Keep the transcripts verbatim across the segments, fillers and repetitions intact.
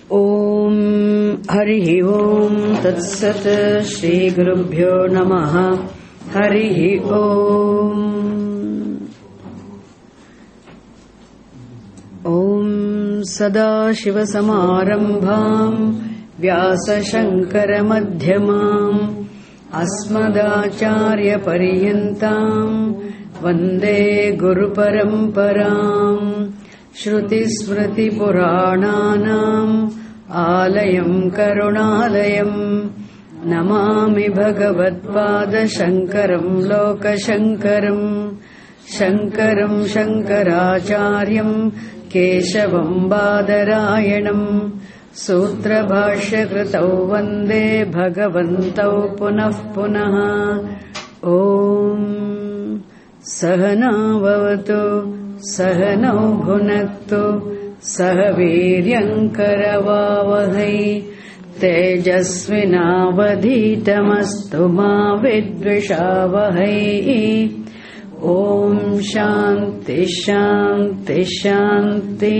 Om Harihi Om Tatsat Shri Gurubhyo Namaha Harihi Om. Om Sadashiva Samarambham Vyasa Shankara Madhyamam Asmadacharya Pariyantam Vande Guru Paramparam Shruti Smriti Purananam Alayam Karunalayam Namami Bhagavatpada Shankaram Loka Shankaram Shankaram Shankaracharyam Keshavam Badarayanam Sutra Bhashya Kritau Vande Bhagavantau Punah Punaha. Om Sahana Bhavatu Sahanau Bhunaktu Sahaviryankaravavahai Tejasvinavadhitamastu ma vidvishavahai. Om Shanti Shanti Shanti.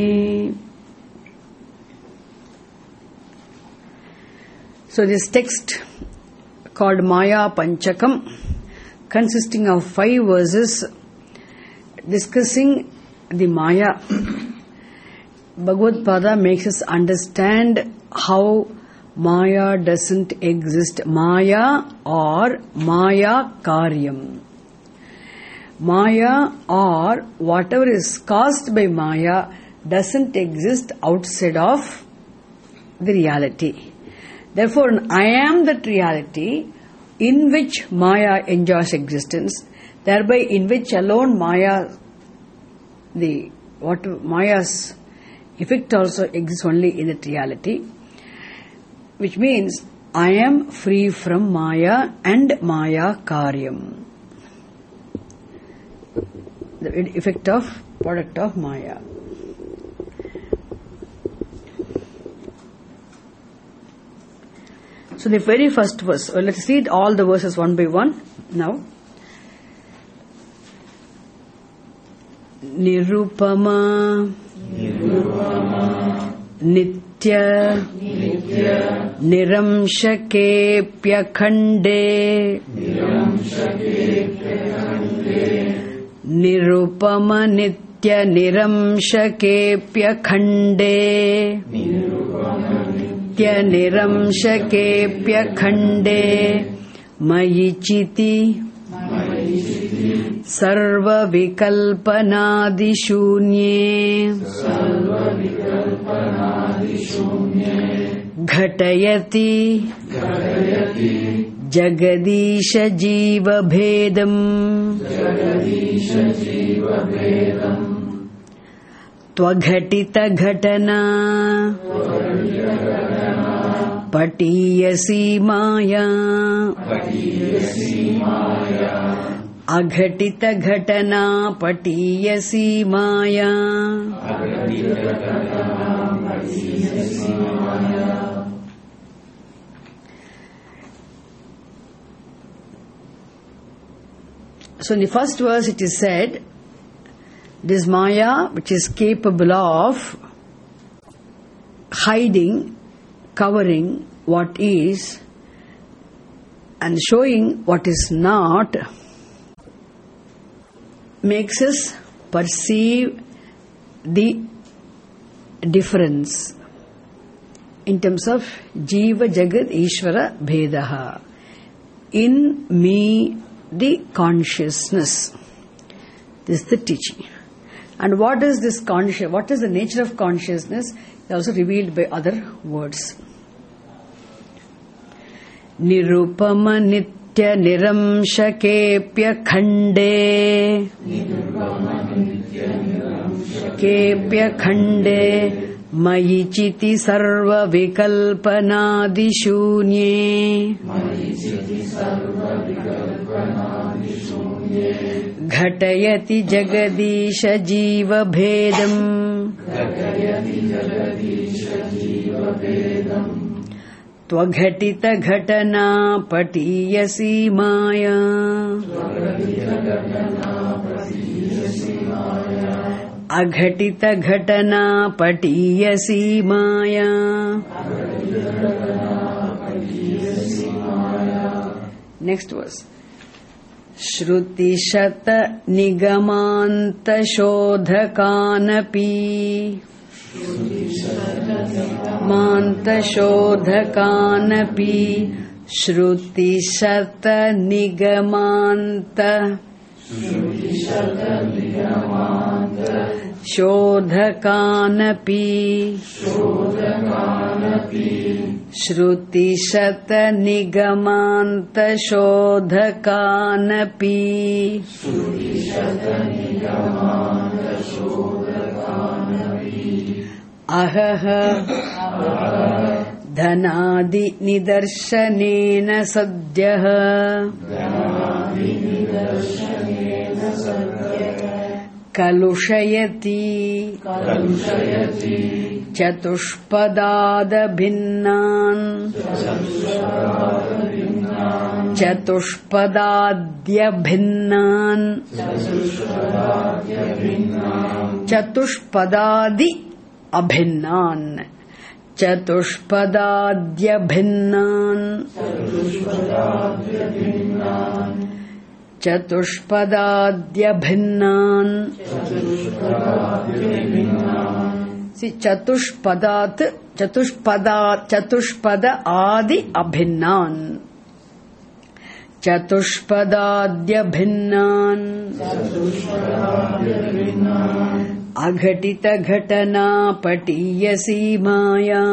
So this text called Maya Panchakam, consisting of five verses discussing the Maya. Bhagavad Pada makes us understand how Maya doesn't exist. Maya or Maya Karyam. Maya or whatever is caused by Maya doesn't exist outside of the reality. Therefore, I am that reality in which Maya enjoys existence, thereby in which alone Maya, the what Maya's effect also exists only in that reality, which means I am free from Maya and Maya Karyam, the effect of product of Maya. So the very first verse, well, let's read all the verses one by one now. Nirupama, Nirupama Nitya, Nitya Niramshakepya Khande, Niramshakepya Nirupama Nitya Niramshakepya Khande, Nitya Niramshakepya Khande, Mayichiti Sarva Vikalpanadi Shunye, Ghatayati Jagadisha Jiva Bhedam, Tvaghatita Ghatana Patiyasi Maya, Aghatita Ghatana Patiyasi Maya. So in the first verse it is said, this Maya which is capable of hiding, covering what is and showing what is not, makes us perceive the difference in terms of Jiva Jagat Ishvara Bhedaha. In me, the consciousness. This is the teaching. And what is this conscious? What is the nature of consciousness? It's also revealed by other words. Nirupama Nitya Niramshakepya Khande, Kepya Khande, Mayichiti Sarva Vikalpanadi Shunye, Ghatayati Jagadisha Jiva Bhedam, Tvaghatita Ghatana Patiyasi Maya, aghatita ghatana patiyasi maya. Next verse. Shruti shata nigamanta shodhakanapi. Manta shodhakanapi. Shruti shata nigamanta shodhakanapi. Shruti shata nigamanta shodhakanapi. Ahaha dhanadi nidarshanena sadhyaha. Kalushayati chatushpadada bhinnan chatushpadadya bhinnan chatushpadadi abhinnan chatushpadadya bhinnan chatushpadadya bhinnan. See, chatushpadat, chatushpada, chatushpada adi abhinnan. Chatushpadadya bhinnan. Aghatita ghatana patiyasi maya.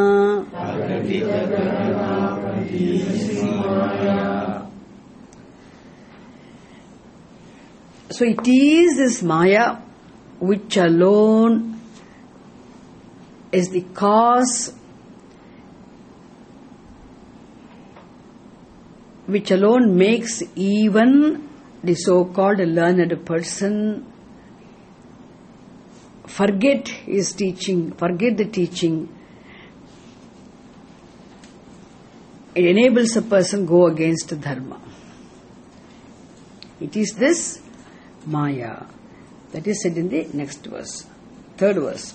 So it is this Maya which alone is the cause, which alone makes even the so-called learned person forget his teaching, forget the teaching. It enables a person go against dharma. It is this Maya. That is said in the next verse. Third verse.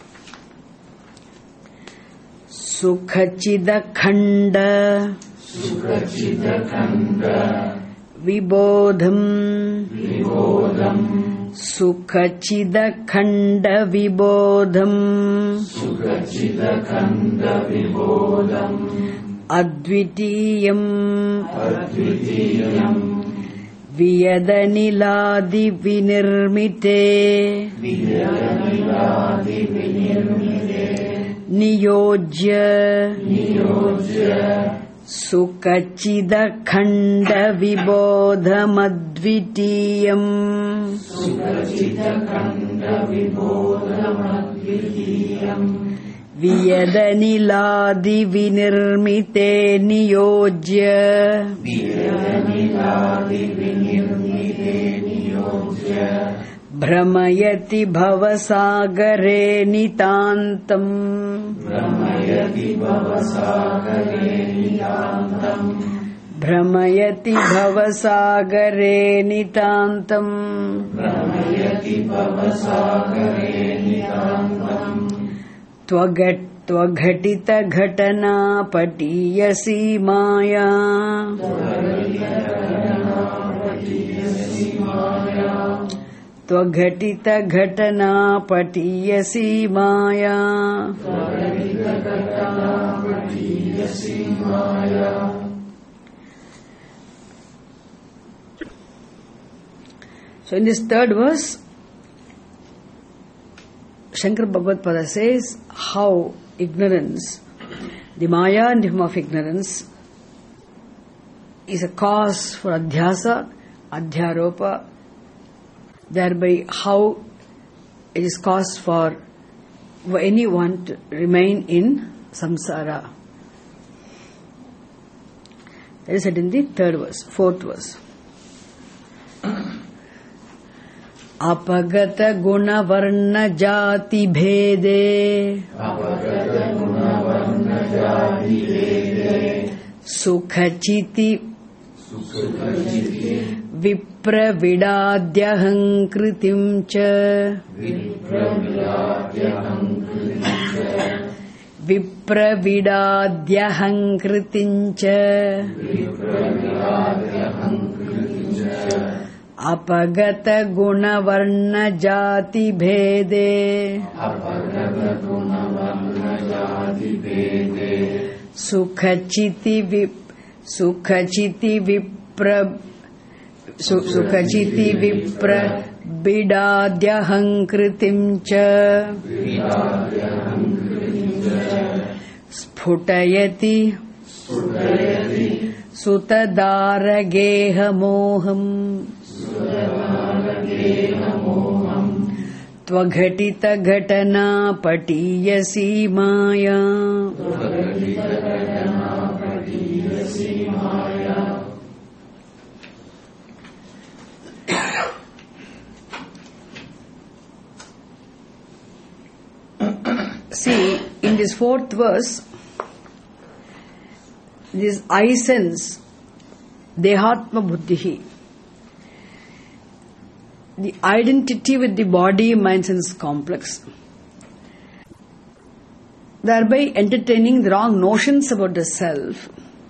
Sukhachida khanda Sukhachida khanda Vibodham Vibodham Sukhachida khanda Vibodham Sukhachida khanda Vibodham Advitiyam Advitiyam Viyadaniladi vinirmite Viyadaniladi vinirmite Niyojya Niyojya Sukhachida khanda vibodhamadvitiyam Sukhachida khanda vibodhamadvitiyam Viyadaniladi vinirmite niyojya Viyadaniladi vinirmite niyojya Brahmayati bhavasagare nitantam Brahmayati bhavasagare nitantam Brahmayati bhavasagare nitantam Brahmayati bhavasagare nitantam Twagat Twaghatita ghatana patiyasi maya Twaghatita ghatana patiyasi maya So in this third verse, Shankara Bhagavad-pada says how ignorance, the Maya and him of ignorance, is a cause for adhyasa, adhyaropa, thereby how it is cause for anyone to remain in samsara. That is said in the third verse, fourth verse. Apagata guna varna jati bhede Apagata guna varna jati bhede Sukhachiti vipravidadyaham cha vipravidadyaham cha apagata guna varna jati bhede sukhachiti vip sukhachiti vipra sukhachiti vipra bidadyaham kritim cha sputayati sutadarageha moham tvaghatita ghatana patiyasi maya See, in this fourth verse, this I sense, Dehatma Buddhihi, the identity with the body, mind, sense complex, thereby entertaining the wrong notions about the self,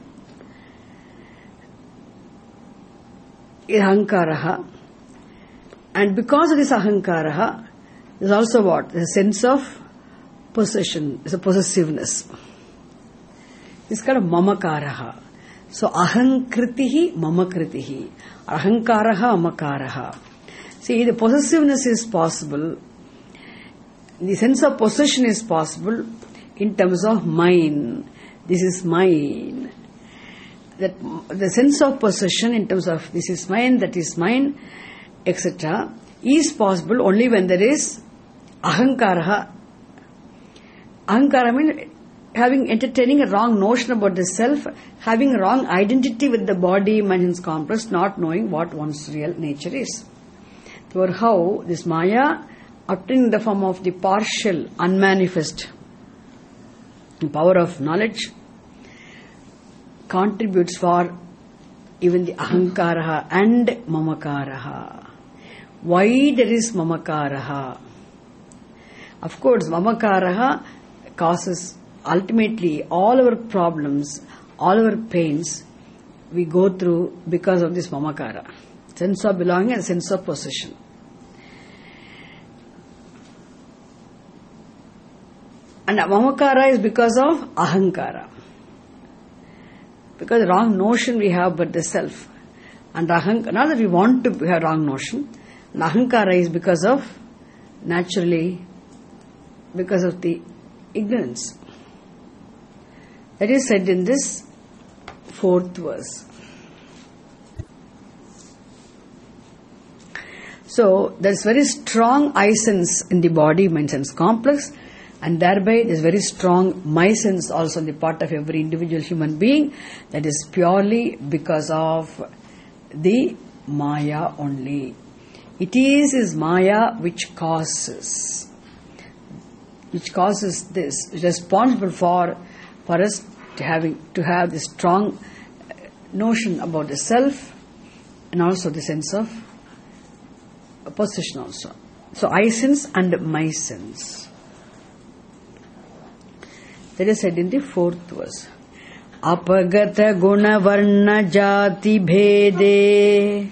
is ahankaraha, and because of this ahankaraha, there is also what? The sense of possession, is a possessiveness. It's called mamakaraha. So ahankritihi mamakritihi, ahankaraha amakaraha. See, the possessiveness is possible, the sense of possession is possible in terms of mine. This is mine. That the sense of possession in terms of this is mine, that is mine, et cetera is possible only when there is ahankaraha. Ahankara means having, entertaining a wrong notion about the self, having a wrong identity with the body, mind, and complex, not knowing what one's real nature is. Therefore, how this Maya, obtaining the form of the partial, unmanifest power of knowledge, contributes for even the ahankaraha and mamakaraha. Why there is mamakaraha? Of course, mamakaraha causes ultimately all our problems, all our pains we go through because of this mamakara. Sense of belonging and sense of possession. And mamakara is because of ahankara. Because the wrong notion we have about the self. And ahankara, not that we want to have wrong notion, and ahankara is because of, naturally, because of the ignorance. That is said in this fourth verse. So, there is very strong I sense in the body, mind, sense complex, and thereby there is very strong my sense also on the part of every individual human being. That is purely because of the Maya only. It is is Maya which causes, which causes this, responsible for for us to having to have this strong notion about the self and also the sense of possession also. So I sense and my sense. That is said in the fourth verse. Apagata guna varna jati bhede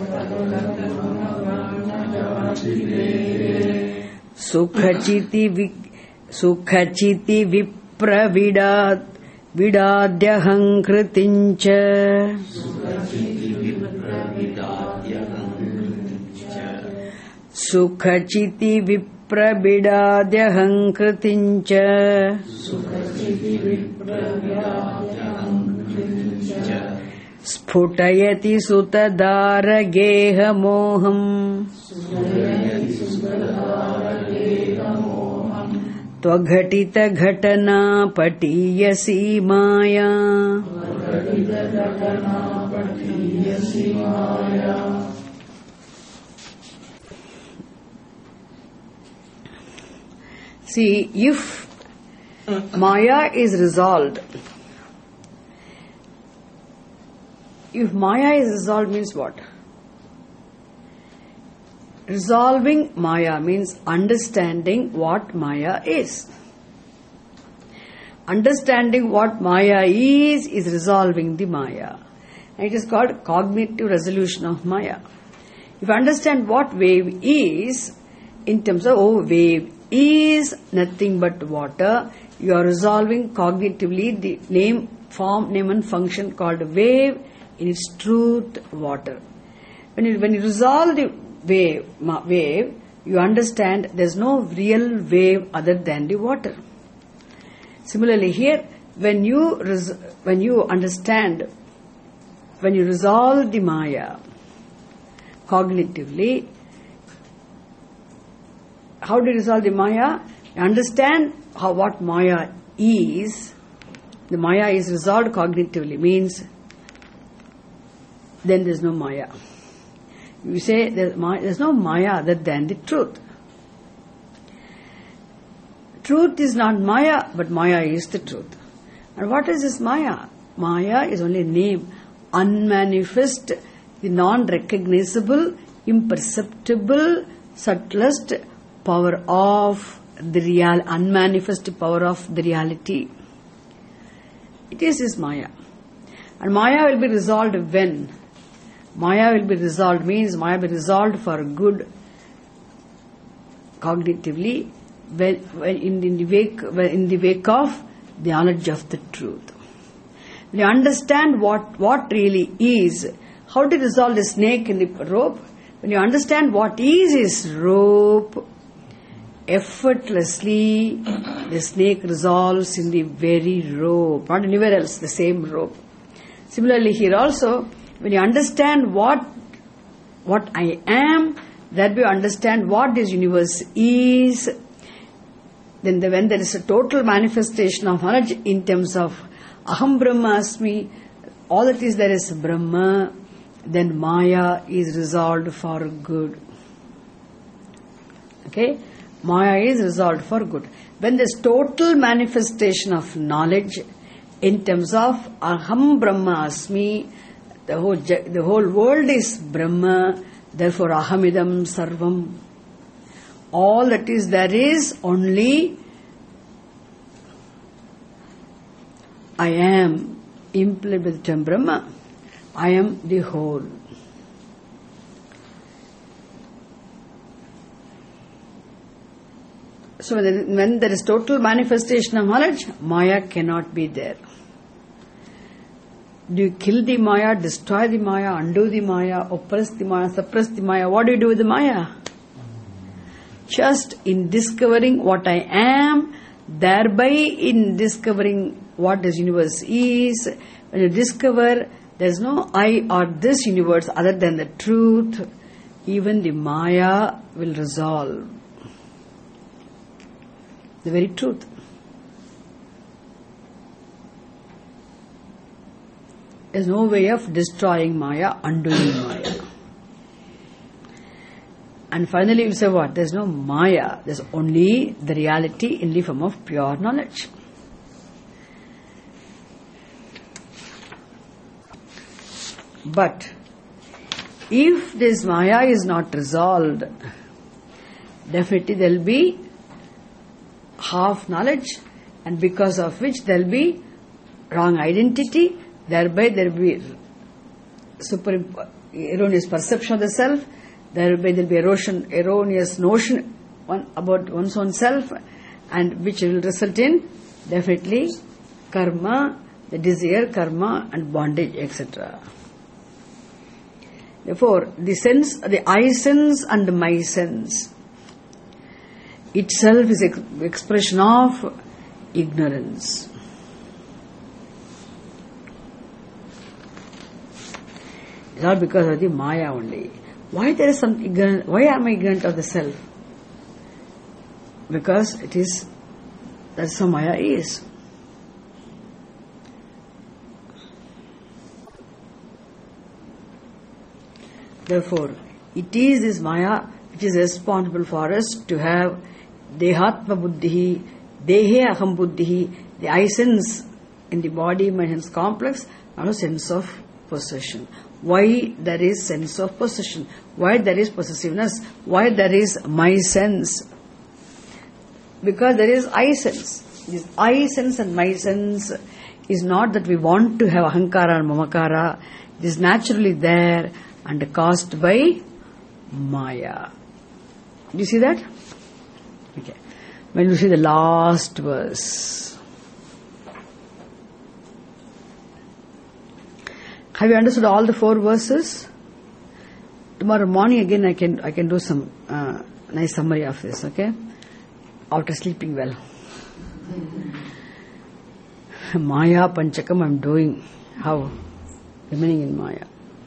sukhachiti vi sukhachiti vipravidat vidadyaham kritincha sukhachiti vipravidadyaham kritincha sputayati sutadara geha moham tvaghatita ghatana patiyasi maya. See, if Maya is resolved, if Maya is resolved means what? Resolving Maya means understanding what Maya is. Understanding what Maya is, is resolving the Maya. And it is called cognitive resolution of Maya. If you understand what wave is, in terms of, oh, wave is nothing but water, you are resolving cognitively the name, form, name and function called wave in its truth, water. When you, when you resolve the wave, wave, you understand there is no real wave other than the water. Similarly here, when you res- when you understand, when you resolve the Maya cognitively, how do you resolve the Maya? You understand how what Maya is. The Maya is resolved cognitively, means then there is no Maya. You say there is no Maya other than the truth. Truth is not Maya, but Maya is the truth. And what is this Maya? Maya is only a name, unmanifest, the non-recognizable, imperceptible, subtlest power of the real, unmanifest power of the reality. It is this Maya. And Maya will be resolved when? Maya will be resolved means Maya will be resolved for good cognitively when, when in, in the wake when in the wake of the knowledge of the truth. When you understand what, what really is, how to resolve the snake in the rope? When you understand what is his rope, effortlessly the snake resolves in the very rope, not anywhere else, the same rope. Similarly here also, when you understand what what I am, that you understand what this universe is, then the, when there is a total manifestation of knowledge in terms of Aham Brahmasmi, all that is there is Brahma, then Maya is resolved for good. Okay? Maya is resolved for good. When there is total manifestation of knowledge in terms of Aham Brahmasmi, the whole, the whole world is Brahma, therefore Ahamidam Sarvam. All that is there is only I am, implied with the term Brahma. I am the whole. So when there is total manifestation of knowledge, Maya cannot be there. Do you kill the Maya, destroy the Maya, undo the Maya, oppress the Maya, suppress the Maya? What do you do with the Maya? Just in discovering what I am, thereby in discovering what this universe is, when you discover there is no I or this universe other than the truth, even the Maya will resolve. The very truth. There is no way of destroying Maya, undoing Maya. And finally you say what? There is no Maya. There is only the reality in the form of pure knowledge. But if this Maya is not resolved, definitely there will be half knowledge, and because of which there will be wrong identity, thereby there will be super erroneous perception of the self, thereby there will be erosion, erroneous notion one, about one's own self, and which will result in definitely karma, the desire, karma and bondage, et cetera. Therefore, the sense, the I sense and my sense itself is ex- expression of ignorance. It's all because of the Maya only. Why there is some ignorance? Why am I ignorant of the self? Because it is, that's how Maya is. Therefore, it is this Maya which is responsible for us to have Dehatma Buddhi, Dehe Aham Buddhi, the I sense in the body, mind sense complex, and a sense of possession. Why there is sense of possession? Why there is possessiveness? Why there is my sense? Because there is I sense. This I sense and my sense is not that we want to have ahankara and mamakara. It is naturally there and caused by Maya. Do you see that? Okay. When you see the last verse. Have you understood all the four verses? Tomorrow morning again I can I can do some uh, nice summary of this, okay? After sleeping well. Maya Panchakam I'm doing. How? Remaining in Maya.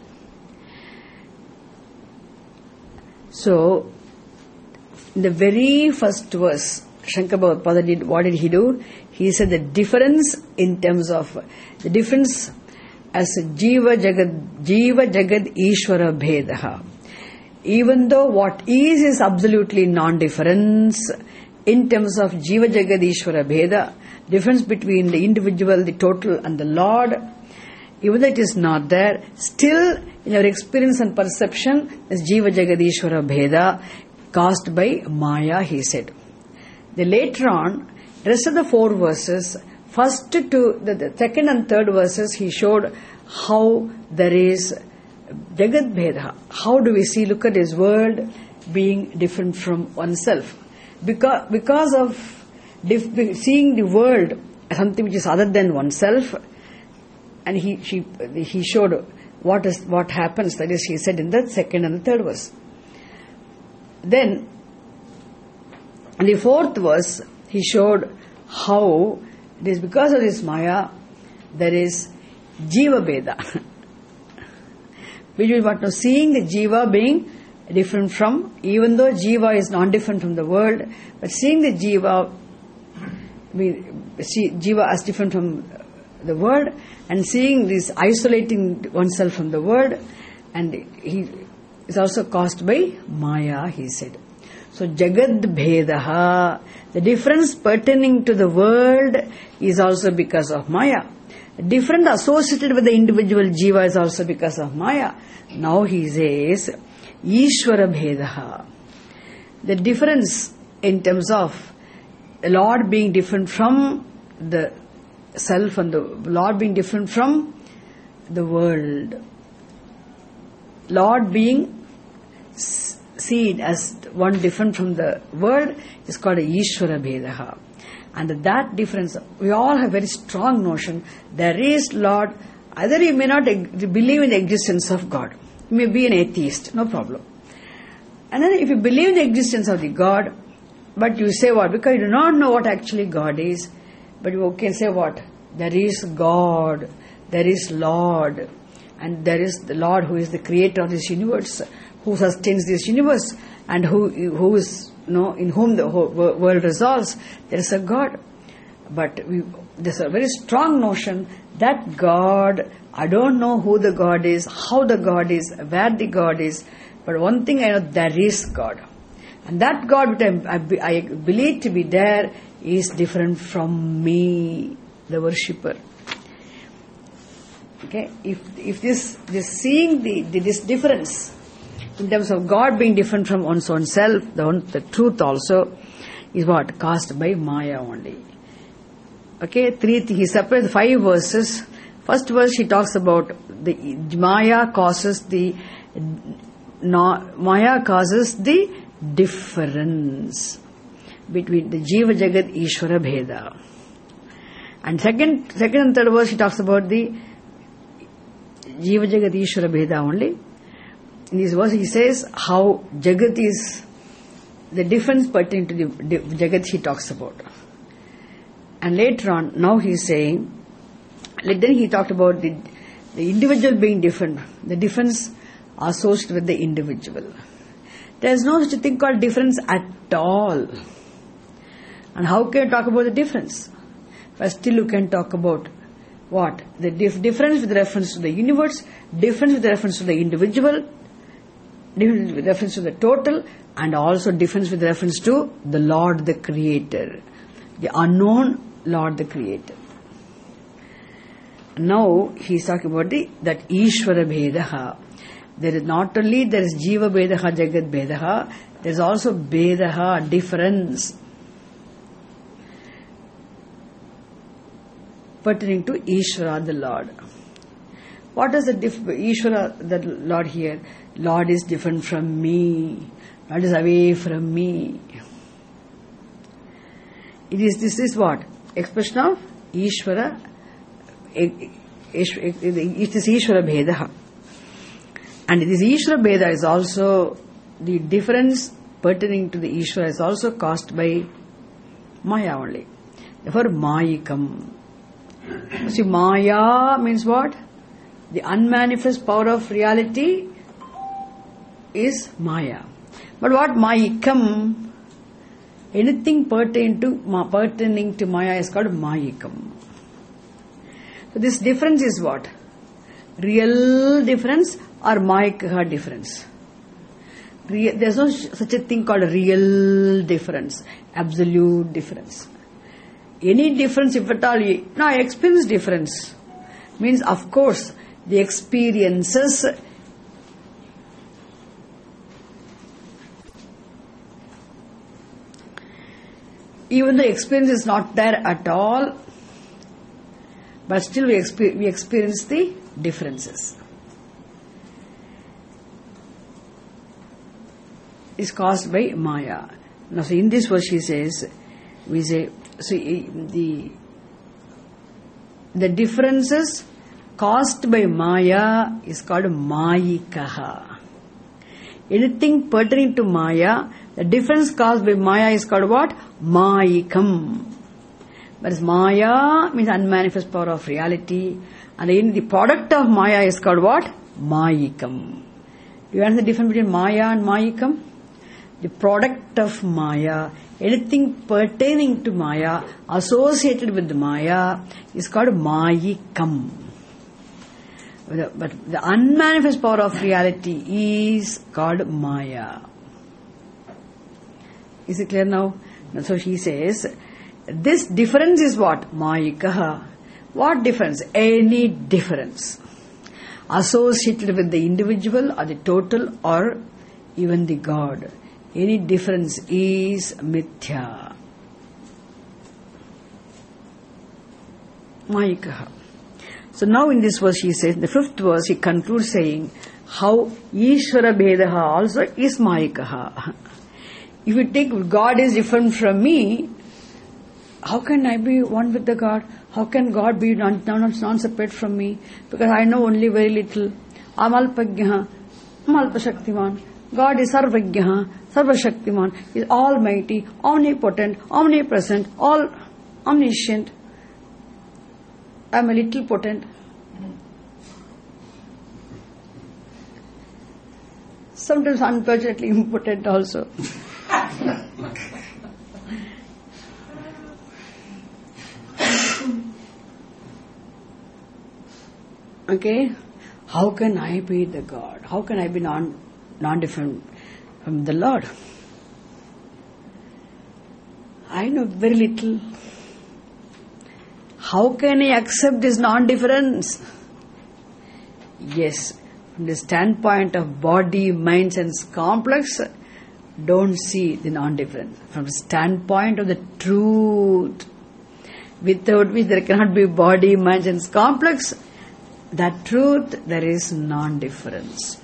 So, in the very first verse, Shankara Bhagavad did, what did he do? He said the difference in terms of, the difference as Jiva Jagad, Jiva Jagad Ishvara Bhedaha. Even though what is is absolutely non-difference, in terms of Jiva Jagad Ishvara Bheda, difference between the individual, the total and the Lord, even though it is not there, still in our experience and perception is Jiva Jagad Ishvara Bheda caused by Maya, he said. Then later on, rest of the four verses, first to the, the second and third verses, he showed how there is Jagad Bheda. How do we see, look at this world being different from oneself? Because, because of dif- seeing the world as something which is other than oneself, and he she, he showed what is what happens, that is, he said in the second and the third verse. Then, in the fourth verse, he showed how it is because of this Maya, there is Jiva Bheda. Which is what now, seeing the Jiva being different from, even though Jiva is not different from the world, but seeing the Jiva, we see Jiva as different from the world, and seeing this isolating oneself from the world, and he is also caused by Maya, he said. So Jagad Bhedaha, the difference pertaining to the world is also because of Maya. The difference associated with the individual Jiva is also because of Maya. Now he says Ishvara Bhedaha. The difference in terms of the Lord being different from the self and the Lord being different from the world. Lord being seen as one different from the world is called a Ishvara Bhedaha. And that difference, we all have very strong notion, there is Lord, either you may not believe in the existence of God. You may be an atheist, no problem. And then if you believe in the existence of the God, but you say what? Because you do not know what actually God is, but you can say what? There is God, there is Lord, and there is the Lord who is the creator of this universe, who sustains this universe, and who who is, you know, in whom the whole world resolves. There is a God. But we, there's a very strong notion that God, I don't know who the God is, how the God is, where the God is, but one thing I know, there is God. And that God which I, I, I believe to be there is different from me, the worshipper. Okay, if if this this seeing the, the this difference in terms of God being different from one's own self, the one, the truth also is what? Caused by Maya only. Okay, three he separates five verses. First verse he talks about the Maya causes the no, Maya causes the difference between the Jiva Jagat Ishvara Bheda. And second second and third verse he talks about the Jiva Jagat Ishvara Bheda only. In this verse he says how Jagat is the difference pertaining to the Jagat he talks about. And later on, now he is saying, then he talked about the, the individual being different, the difference associated with the individual. There is no such a thing called difference at all. And how can you talk about the difference? But still you can talk about what? The dif- difference with reference to the universe, difference with reference to the individual, difference with reference to the total, and also difference with reference to the Lord the Creator, the unknown Lord the Creator. now he's talking about the, that Ishvara Bhedaha. There is not only there is Jiva Bhedaha, Jagat Bhedaha, there is also Bhedaha, difference pertaining to Ishvara, the Lord. What is the dif- Ishvara, the Lord here? Lord is different from me. Lord is away from me. It is, this is what? Expression of Ishvara. It is Ishvara Bhedaha. And this Ishvara Bheda is also, the difference pertaining to the Ishvara is also caused by Maya only. Therefore, Mayikam. See, Maya means what? The unmanifest power of reality is Maya. But what Mayikam? Anything pertaining to, pertaining to Maya is called Mayikam. So this difference is what? Real difference or Mayika difference? Real, there's no such a thing called a real difference, absolute difference. Any difference, if at all, no, I experience difference. Means, of course, the experiences even the experience is not there at all, but still we, exper- we experience the differences. It's caused by Maya. Now, so in this verse she says, we say, so the the differences caused by Maya is called Mayikaha. Anything pertaining to Maya, the difference caused by Maya is called what? Mayikam. Whereas Maya means unmanifest power of reality, and in the product of Maya is called what? Mayikam. Do you understand the difference between Maya and Mayikam? The product of Maya, anything pertaining to Maya, associated with Maya, is called Mayikam. But the unmanifest power of reality is called Maya. Is it clear now? So he says, this difference is what? Mayikaha. What difference? Any difference. Associated with the individual or the total or even the God. Any difference is mithya. Mayikaha. So now in this verse he says, the fifth verse he concludes saying, how Ishvara Bhedaha also is Mayikaha. If you take God is different from me, how can I be one with the God? How can God be non, non, non-separate from me? Because I know only very little. I'm Alpagyaha, I'm Alpashaktiman. God is Sarvagyaha, Sarvashaktiman. He is almighty, omnipotent, omnipresent, all omniscient. I'm a little potent. Sometimes unfortunately impotent also. Okay? How can I be the God? How can I be non, non-different from the Lord? I know very little. How can I accept this non-difference? Yes, from the standpoint of body, mind, sense complex, don't see the non-difference. From the standpoint of the truth, without which there cannot be body, mind, sense complex, that truth, there is non-difference.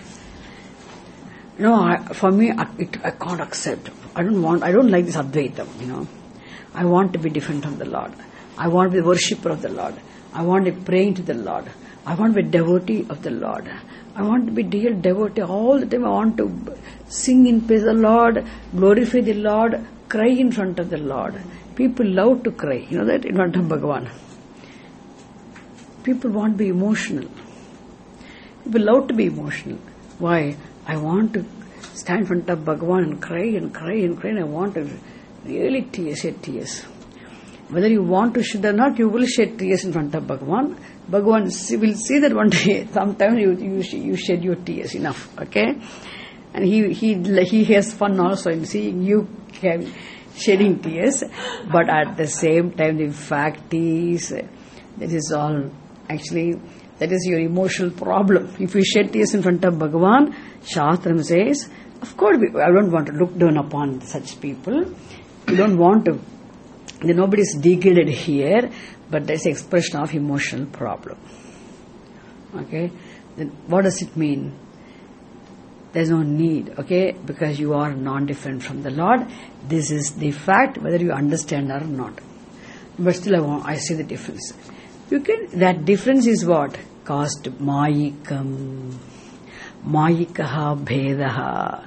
No, I, for me, I, it, I can't accept. I don't want, I don't like this Advaitam, you know. I want to be different from the Lord. I want to be the worshipper of the Lord. I want to be praying to the Lord. I want to be a devotee of the Lord. I want to be real devotee all the time. I want to sing in praise of the Lord, glorify the Lord, cry in front of the Lord. People love to cry, you know that, in front of Bhagavan. People want to be emotional. People love to be emotional. Why? I want to stand in front of Bhagavan and cry and cry and cry, and I want to really tears, shed tears. Whether you want to shed or not, you will shed tears in front of Bhagavan. Bhagavan will see that one day, sometimes you, you, you shed your tears enough, okay? And he, he, he has fun also in seeing you shedding tears, but at the same time the fact is, this is all Actually, that is your emotional problem. If you shed tears in front of Bhagavan, Shastram says, of course, we, I don't want to look down upon such people. You don't want to. Nobody is degraded here, but there's an expression of emotional problem. Okay? Then what does it mean? There's no need, okay? Because you are non-different from the Lord. This is the fact, whether you understand or not. But still, I want, I see the difference. You can. That difference is what? Caused mayikam, mayikaha bhedaha.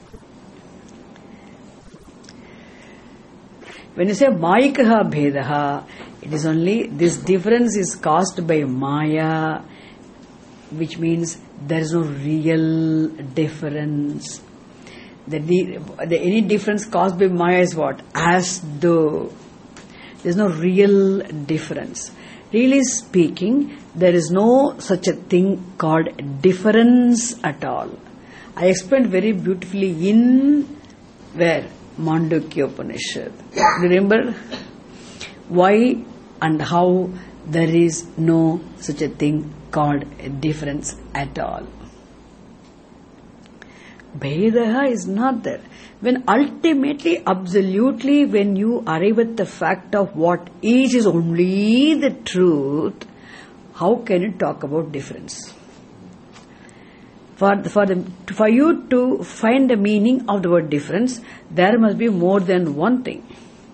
When you say mayikaha bhedaha, it is only this difference is caused by maya, which means there is no real difference. The, the, the any difference caused by maya is what? As though. There is no real difference. Really speaking, there is no such a thing called difference at all. I explained very beautifully in where? Mandukya Upanishad. Remember why and how there is no such a thing called a difference at all. Bhedaha is not there. When ultimately, absolutely, when you arrive at the fact of what is is only the truth, how can you talk about difference? For, for, the, for you to find the meaning of the word difference, there must be more than one thing.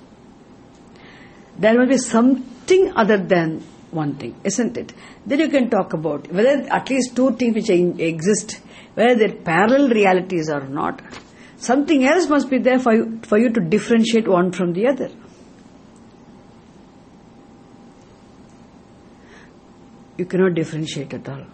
There must be something other than one thing, isn't it? Then you can talk about whether at least two things which exist, whether they're parallel realities or not. Something else must be there for you, for you to differentiate one from the other. You cannot differentiate at all.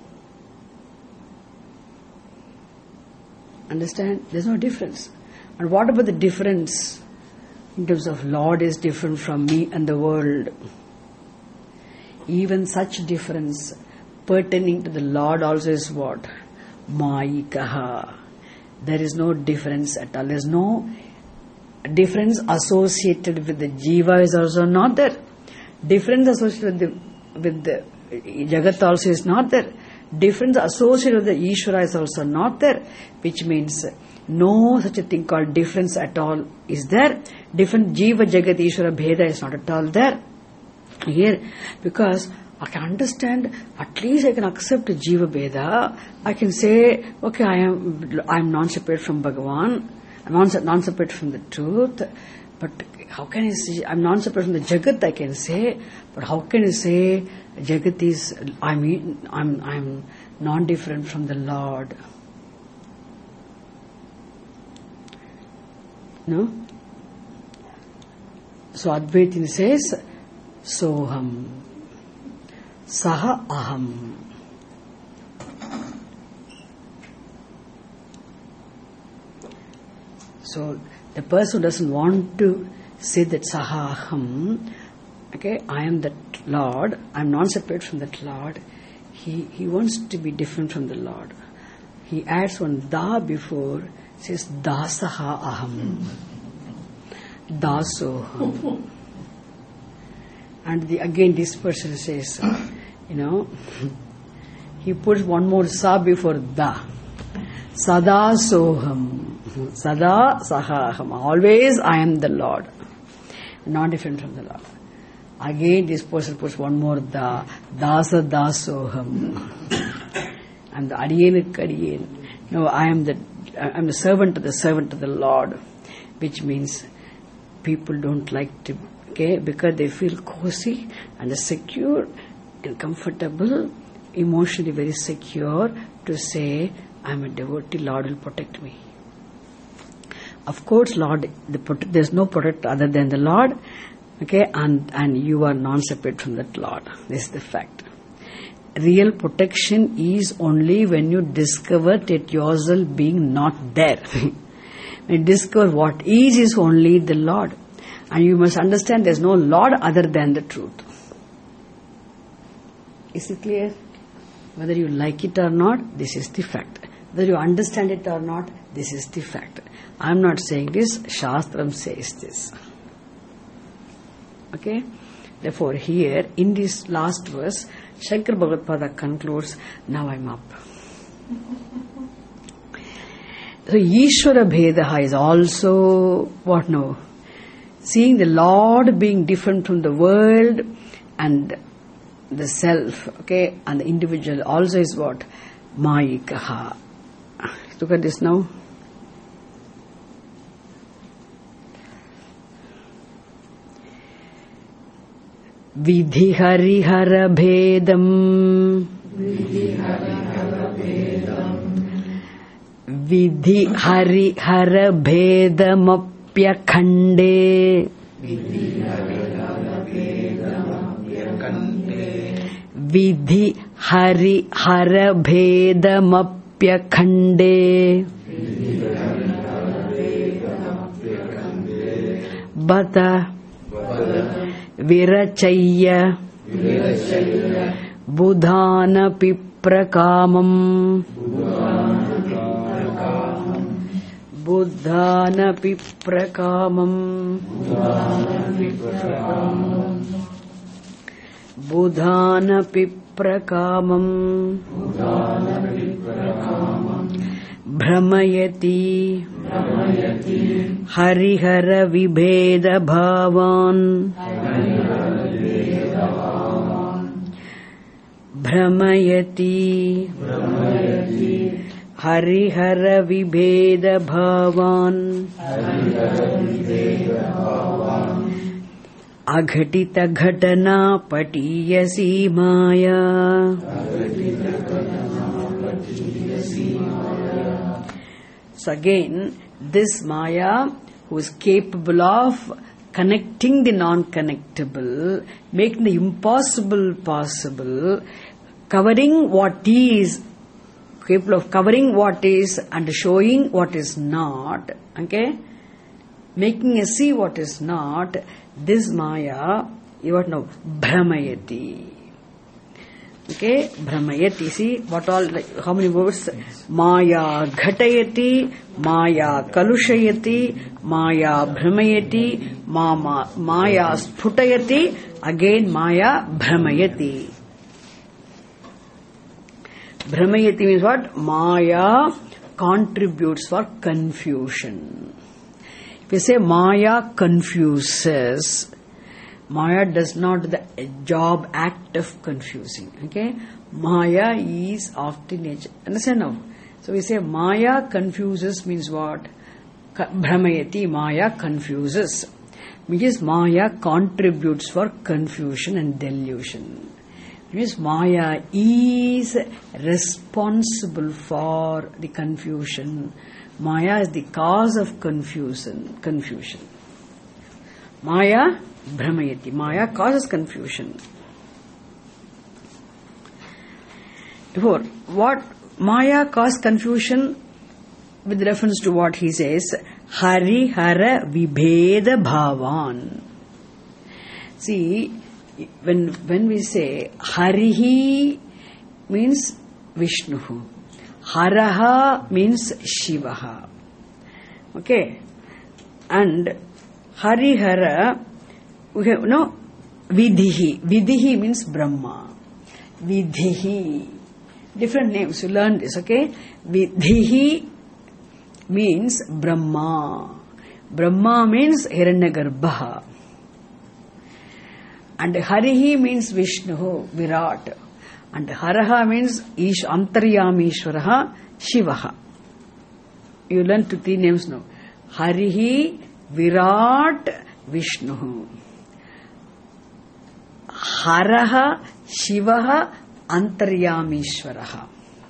Understand? There's no difference. And what about the difference in terms of Lord is different from me and the world? Even such difference pertaining to the Lord also is what? Mayikaha. There is no difference at all. There is no difference associated with the Jiva is also not there. Difference associated with the, with the Jagat also is not there. Difference associated with the Ishvara is also not there, which means no such a thing called difference at all is there. Different Jiva, Jagat, Ishvara, Bheda is not at all there. Here, because I can understand, at least I can accept Jiva Bheda. I can say, okay, I am I am non-separate from Bhagavan, I am non-separate from the truth, but how can I say, I am non-separate from the Jagat, I can say, but how can I say Jagat is, I mean, I am I am non-different from the Lord? No? So Advaita says, Soham, Saha Aham. So the person who doesn't want to say that Saha Aham, okay, I am that Lord, I am non-separate from that Lord, he, he wants to be different from the Lord. He adds one Da before, says Dasaha Aham. Dasoham. And the, again this person says, you know, he puts one more Sa before Da. Sada Soham. Sada Sahaham. Always I am the Lord. Not different from the Lord. Again this person puts one more Da. Dasa Dasoham. I'm the Adiyenik Adiyen. No, I am the I am the servant of the servant of the Lord. Which means people don't like to, okay, because they feel cozy and secure and comfortable, emotionally very secure to say, I am a devotee, Lord will protect me. Of course, Lord, the, there is no protector other than the Lord, okay, and, and you are non-separate from that Lord. This is the fact. Real protection is only when you discover that yourself being not there. When you discover what is, is only the Lord. And you must understand there is no Lord other than the truth. Is it clear? Whether you like it or not, this is the fact. Whether you understand it or not, this is the fact. I am not saying this, Shastram says this. Okay? Therefore, here in this last verse, Shankara Bhagavad concludes, now I'm up. So, Ishvara Bhedaha is also, what now? Seeing the Lord being different from the world and the self, okay, and the individual also is what? Mayikaha. Look at this now. Vidhi hari hara bhedam. Vidhi hari hara bhedamapyakhande. Vidhi hari hara bhedamapyakhande. Bata Virachaya Budhana Piprakamam Budhana Piprakamam Budhana Piprakamam Brahmayati Harihara Vibheda Bhavan Brahmayati Harihara Vibheda Bhavan Aghatita Ghatana Patiyasi Maya. So again, this Maya who is capable of connecting the non-connectable, making the impossible possible, covering what is, capable of covering what is and showing what is not, okay, making us see what is not, this Maya, you what know, Brahmayati. Okay, Brahmayati, see what all, like, how many words? Maya Ghatayati, Maya Kalushayati, Maya Brahmayati, Mama, Maya Sputayati, again Maya Brahmayati. Brahmayati means what? Maya contributes for confusion. If you say Maya confuses, Maya does not do the job act of confusing. Okay? Maya is of the nature. Understand now? So we say Maya confuses means what? Brahmayati, Maya confuses. Means Maya contributes for confusion and delusion. Means Maya is responsible for the confusion. Maya is the cause of confusion. Confusion. Maya Brahmayati. Maya causes confusion. Therefore, what Maya causes confusion with reference to what he says, Hari Hara Vibheda Bhavan. See, when when we say Harihi means Vishnu, Haraha means Shivaha. Okay, and Harihara, we have no Vidhihi. Vidhihi means Brahma. Vidhihi, different names. You learn this, okay? Vidhihi means Brahma. Brahma means Hiranyagarbha. And Harihi means Vishnu, Virat. And Haraha means Ish Antaryamishwaraha, Shivaha. You learn two three names now. Harihi, Virat, Vishnu. Haraha, Shivaha, Antaryamishwaraha.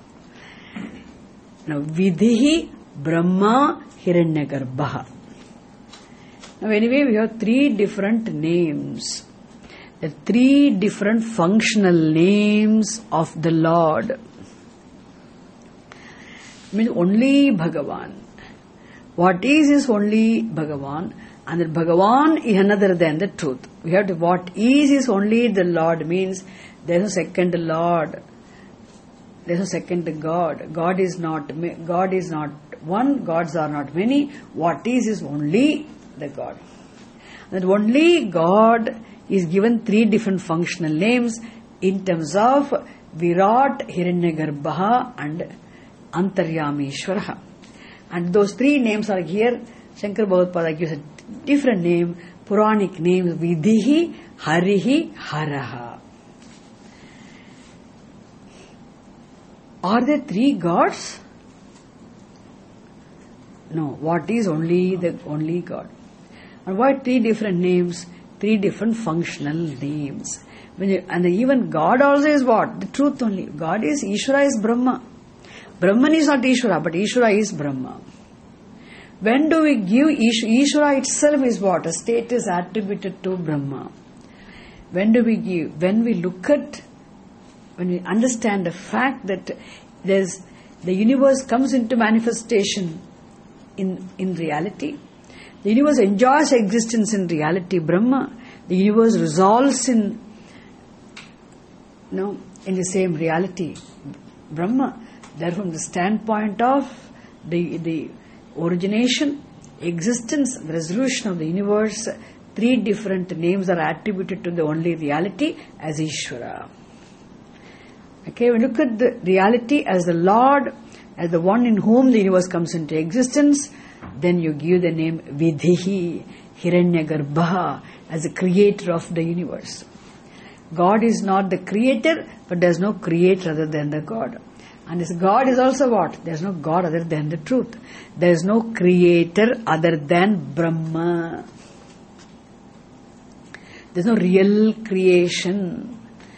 Now Vidhihi, Brahma, Hiranyagarbha. Now anyway, we have three different names. The three different functional names of the Lord. I mean only Bhagavan. What is is only Bhagavan, and that Bhagavan is another than the truth. We have to, what is is only the Lord means there is no second Lord. There is no second God. God is not, God is not one, gods are not many. What is is only the God. That only God He is given three different functional names in terms of Virat, Hiranyagarbha and Antaryamishwaraha. And those three names are here. Shankara Bhagavad gives a different name, Puranic names, Vidhihi, Harihi, Haraha. Are there three gods? No. What is only the only God? And why three different names? Three different functional names. When you, and even God also is what? The truth only. God is, Ishvara is Brahma. Brahman is not Ishvara, but Ishvara is Brahma. When do we give Ishvara? Ishvara itself is what? A status attributed to Brahma. When do we give? When we look at, when we understand the fact that there's, the universe comes into manifestation in, in reality. The universe enjoys existence in reality, Brahma. The universe resolves in, you know, in the same reality, Brahma. Therefore, from the standpoint of the, the origination, existence, the resolution of the universe, three different names are attributed to the only reality as Ishvara. Okay, when you look at the reality as the Lord, as the one in whom the universe comes into existence, then you give the name Vidhihi, Hiranyagarbha, as the creator of the universe. God is not the creator, but there is no creator other than the God. And this God is also what? There is no God other than the truth. There is no creator other than Brahma. There is no real creation.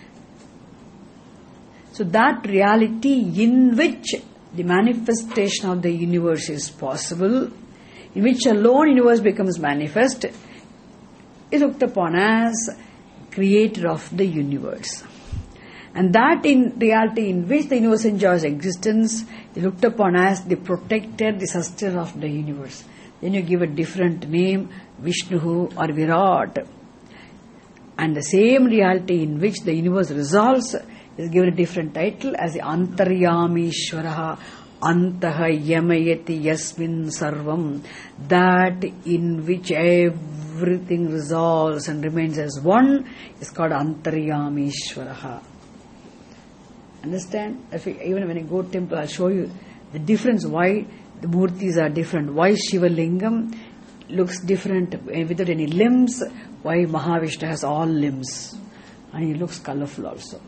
So that reality in which the manifestation of the universe is possible, in which alone universe becomes manifest, is looked upon as creator of the universe. And that in reality in which the universe enjoys existence is looked upon as the protector, the sustainer of the universe. Then you give a different name, Vishnu or Virat. And the same reality in which the universe resolves is given a different title as the Antaryamishwaraha, Antaha Yamayati Yasmin Sarvam, that in which everything resolves and remains as one is called Antaryamishwaraha. Understand? If you, even when you go to temple, I'll show you the difference, why the murtis are different, why Shiva Lingam looks different without any limbs, why Mahavishnu has all limbs and he looks colorful also.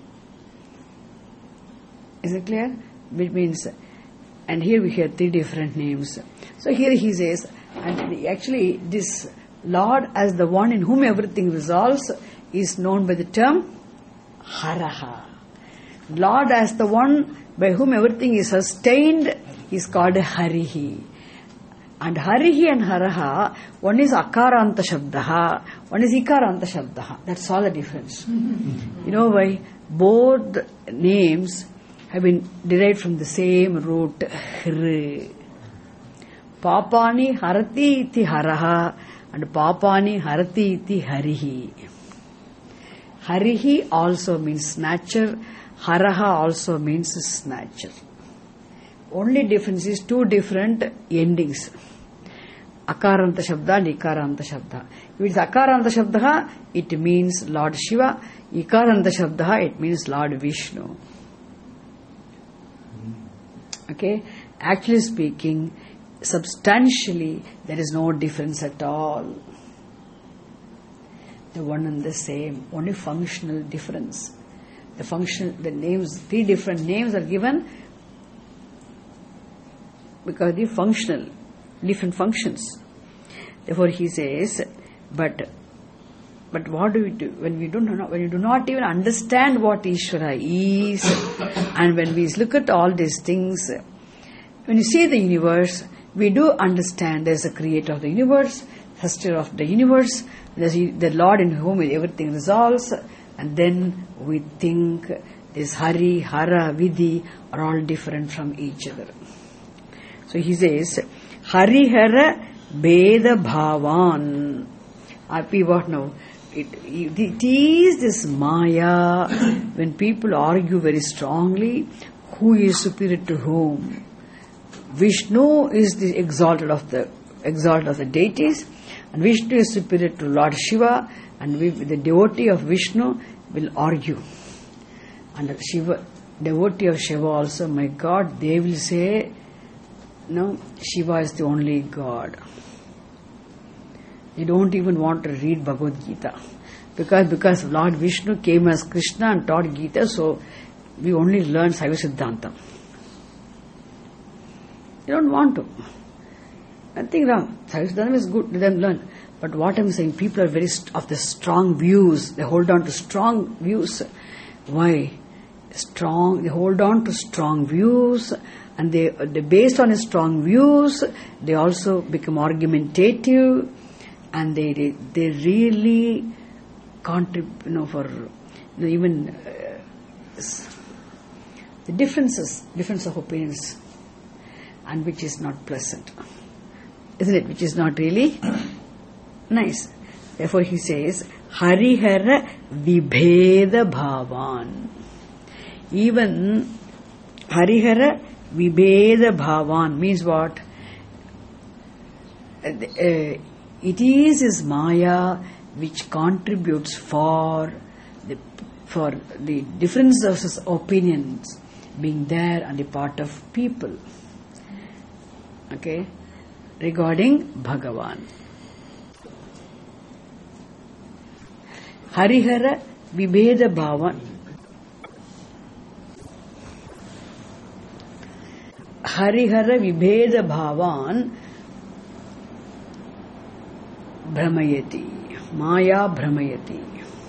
Is it clear? Which means, and here we hear three different names. So here he says, and actually this Lord as the one in whom everything resolves is known by the term Haraha. Lord as the one by whom everything is sustained is called Harihi. And Harihi and Haraha, one is Akaranta Shabdaha, one is Ikaranta Shabdaha. That's all the difference. You know why? Both names have been derived from the same root, Hr. Papani Harati iti Haraha and Papani Harati iti Harihi. Harihi also means snatcher, Haraha also means snatcher. Only difference is two different endings. Akaranta Shabda and Ikaranta Shabda. If it's Akaranta Shabda, it means Lord Shiva. Ikaranta Shabda, it means Lord Vishnu. Okay? Actually speaking, substantially, there is no difference at all. The one and the same, only functional difference. The function, the names, three different names are given because they are functional, different functions. Therefore, he says, but but what do we do when we don't know, when you do not even understand what Ishvara is, and when we look at all these things, when you see the universe, we do understand there's a creator of the universe, sustainer of the universe, there's the Lord in whom everything resolves, and then we think this Hari, Hara, Vidhi are all different from each other. So he says, Hari Hara Beda Bhavan. Happy what now? It, it is this Maya, when people argue very strongly, who is superior to whom? Vishnu is the exalted of the exalted of the deities, and Vishnu is superior to Lord Shiva. And we, the devotee of Vishnu will argue. And Shiva, devotee of Shiva also, my God, they will say, no, Shiva is the only God. They don't even want to read Bhagavad Gita. Because, because Lord Vishnu came as Krishna and taught Gita, so we only learn Saiva Siddhanta. They don't want to. Nothing wrong. Saiva Siddhanta is good, let them learn. But what I'm saying, people are very st- of the strong views. They hold on to strong views. Why? Strong, they hold on to strong views, and they, they based on strong views, they also become argumentative, and they they, they really contribute, you know, for you know, even uh, the differences, difference of opinions, and which is not pleasant, isn't it? Which is not really nice. Therefore, he says, Harihara Vibheda Bhavan. Even Harihara Vibheda Bhavan means what? Uh, it is his Maya which contributes for the for the differences of opinions being there on the part of people. Okay, regarding Bhagavan. Harihara Vibheda Bhavan. Harihara Vibheda Bhavan Brahmayati. Maya Brahmayati.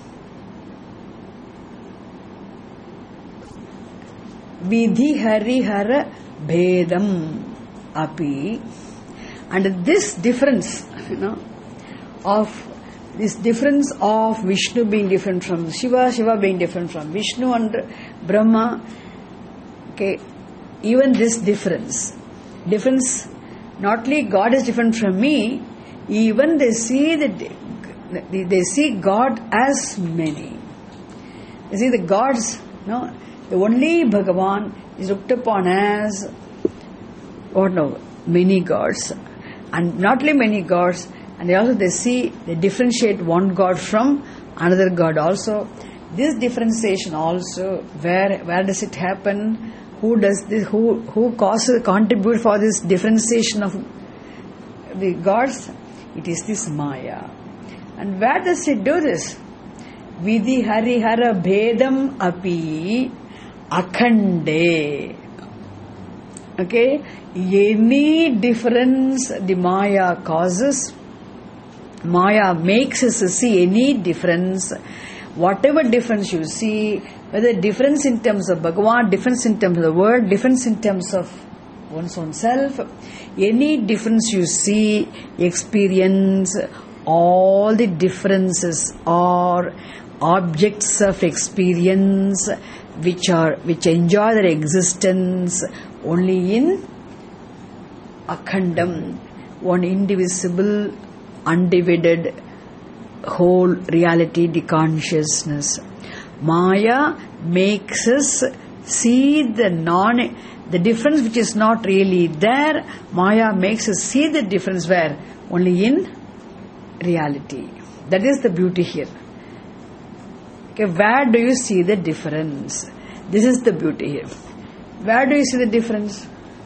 Vidhi Harihara Bhedam Api. And this difference, you know, of this difference of Vishnu being different from Shiva, Shiva being different from Vishnu and Brahma, okay, even this difference, difference, not only God is different from me, even they see that they see God as many. You see the gods, no, the only Bhagavan is looked upon as what no, many gods, and not only many gods, and they also they see they differentiate one God from another God also. This differentiation also, where where does it happen? Who does this? Who who causes contribute for this differentiation of the gods? It is this Maya. And where does it do this? Vidhi Harihara Bhedam Api Akhande. Okay, any difference the Maya causes, Maya makes us see any difference. Whatever difference you see, whether difference in terms of Bhagavan, difference in terms of the world, difference in terms of one's own self, any difference you see, experience, all the differences are objects of experience which are which enjoy their existence only in Akhandam, one indivisible, undivided whole reality, the consciousness. Maya makes us see the non, the difference which is not really there. Maya makes us see the difference where? Only in reality. That is the beauty here. Okay, where do you see the difference? This is the beauty here. Where do you see the difference?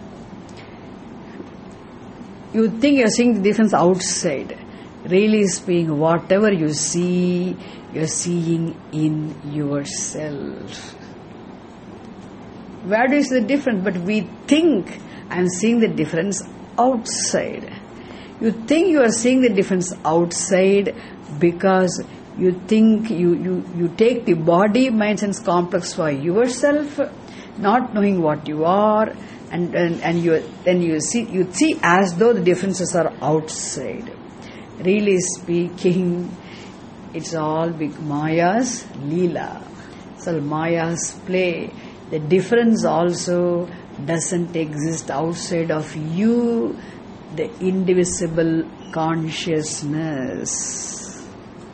You think you are seeing the difference outside. Really speaking, whatever you see, you are seeing in yourself. Where do you see the difference? But we think I am seeing the difference outside. You think you are seeing the difference outside because you think you, you, you take the body, mind, sense complex for yourself, not knowing what you are, and, and, and you then you see you see as though the differences are outside. Really speaking, it's all big Maya's Leela. It's all Maya's play. The difference also doesn't exist outside of you, the indivisible consciousness.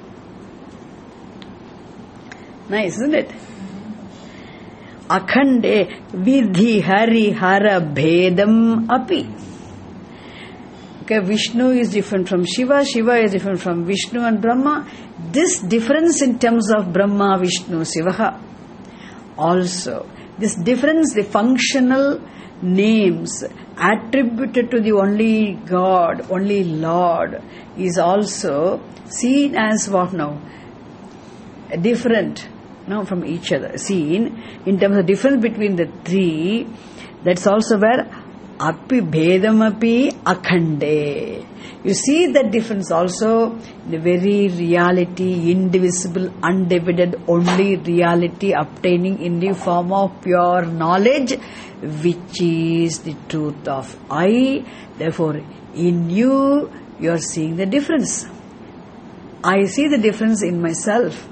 Nice, isn't it? Akhande vidhi hari hara bhedam api. Okay, Vishnu is different from Shiva, Shiva is different from Vishnu and Brahma. This difference in terms of Brahma, Vishnu, Shiva also, this difference, the functional names attributed to the only God, only Lord, is also seen as what now? Different, no, from each other. Seen in terms of difference between the three. That's also where api bhedamapi akhande. You see that difference also, the very reality, indivisible, undivided, only reality obtaining in the form of pure knowledge, which is the truth of I. Therefore, in you, you are seeing the difference. I see the difference in myself.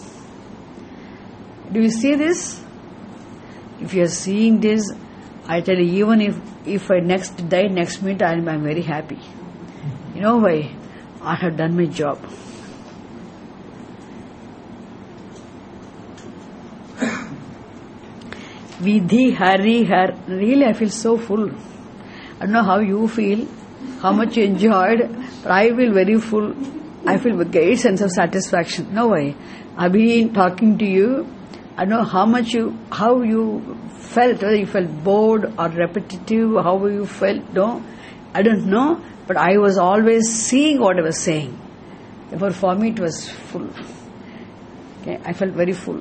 Do you see this? If you are seeing this, I tell you, even if, if I next die, next minute, I am very happy. You know why? I have done my job. Vidhi Hari Har. Really, I feel so full. I don't know how you feel, how much you enjoyed, but I feel very full. I feel a great sense of satisfaction. No way. I've been talking to you. I don't know how much you, how you felt, whether you felt bored or repetitive, how you felt, no, I don't know, but I was always seeing what I was saying. Therefore, for me it was full. Okay, I felt very full.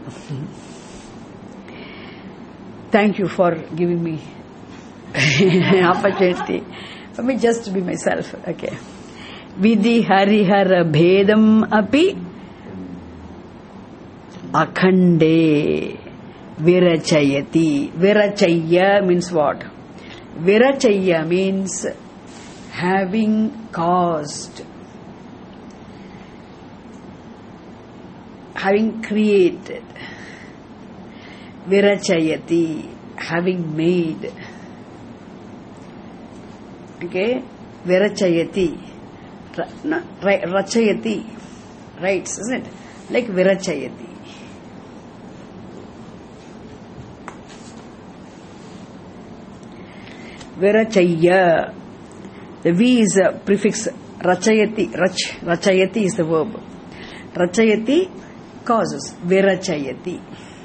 Thank you for giving me opportunity for me just to be myself. Okay. Vidhi Harihara Bhedam Api Akhande Virachayati. Virachaya means what? Virachaya means having caused, having created. Virachayati, having made. Okay? Virachayati. Rachayati. Right, isn't it? Like Virachayati. Virachaya. The V is a prefix. Rachayati. Rach. Rachayati is the verb. Rachayati causes. Virachayati.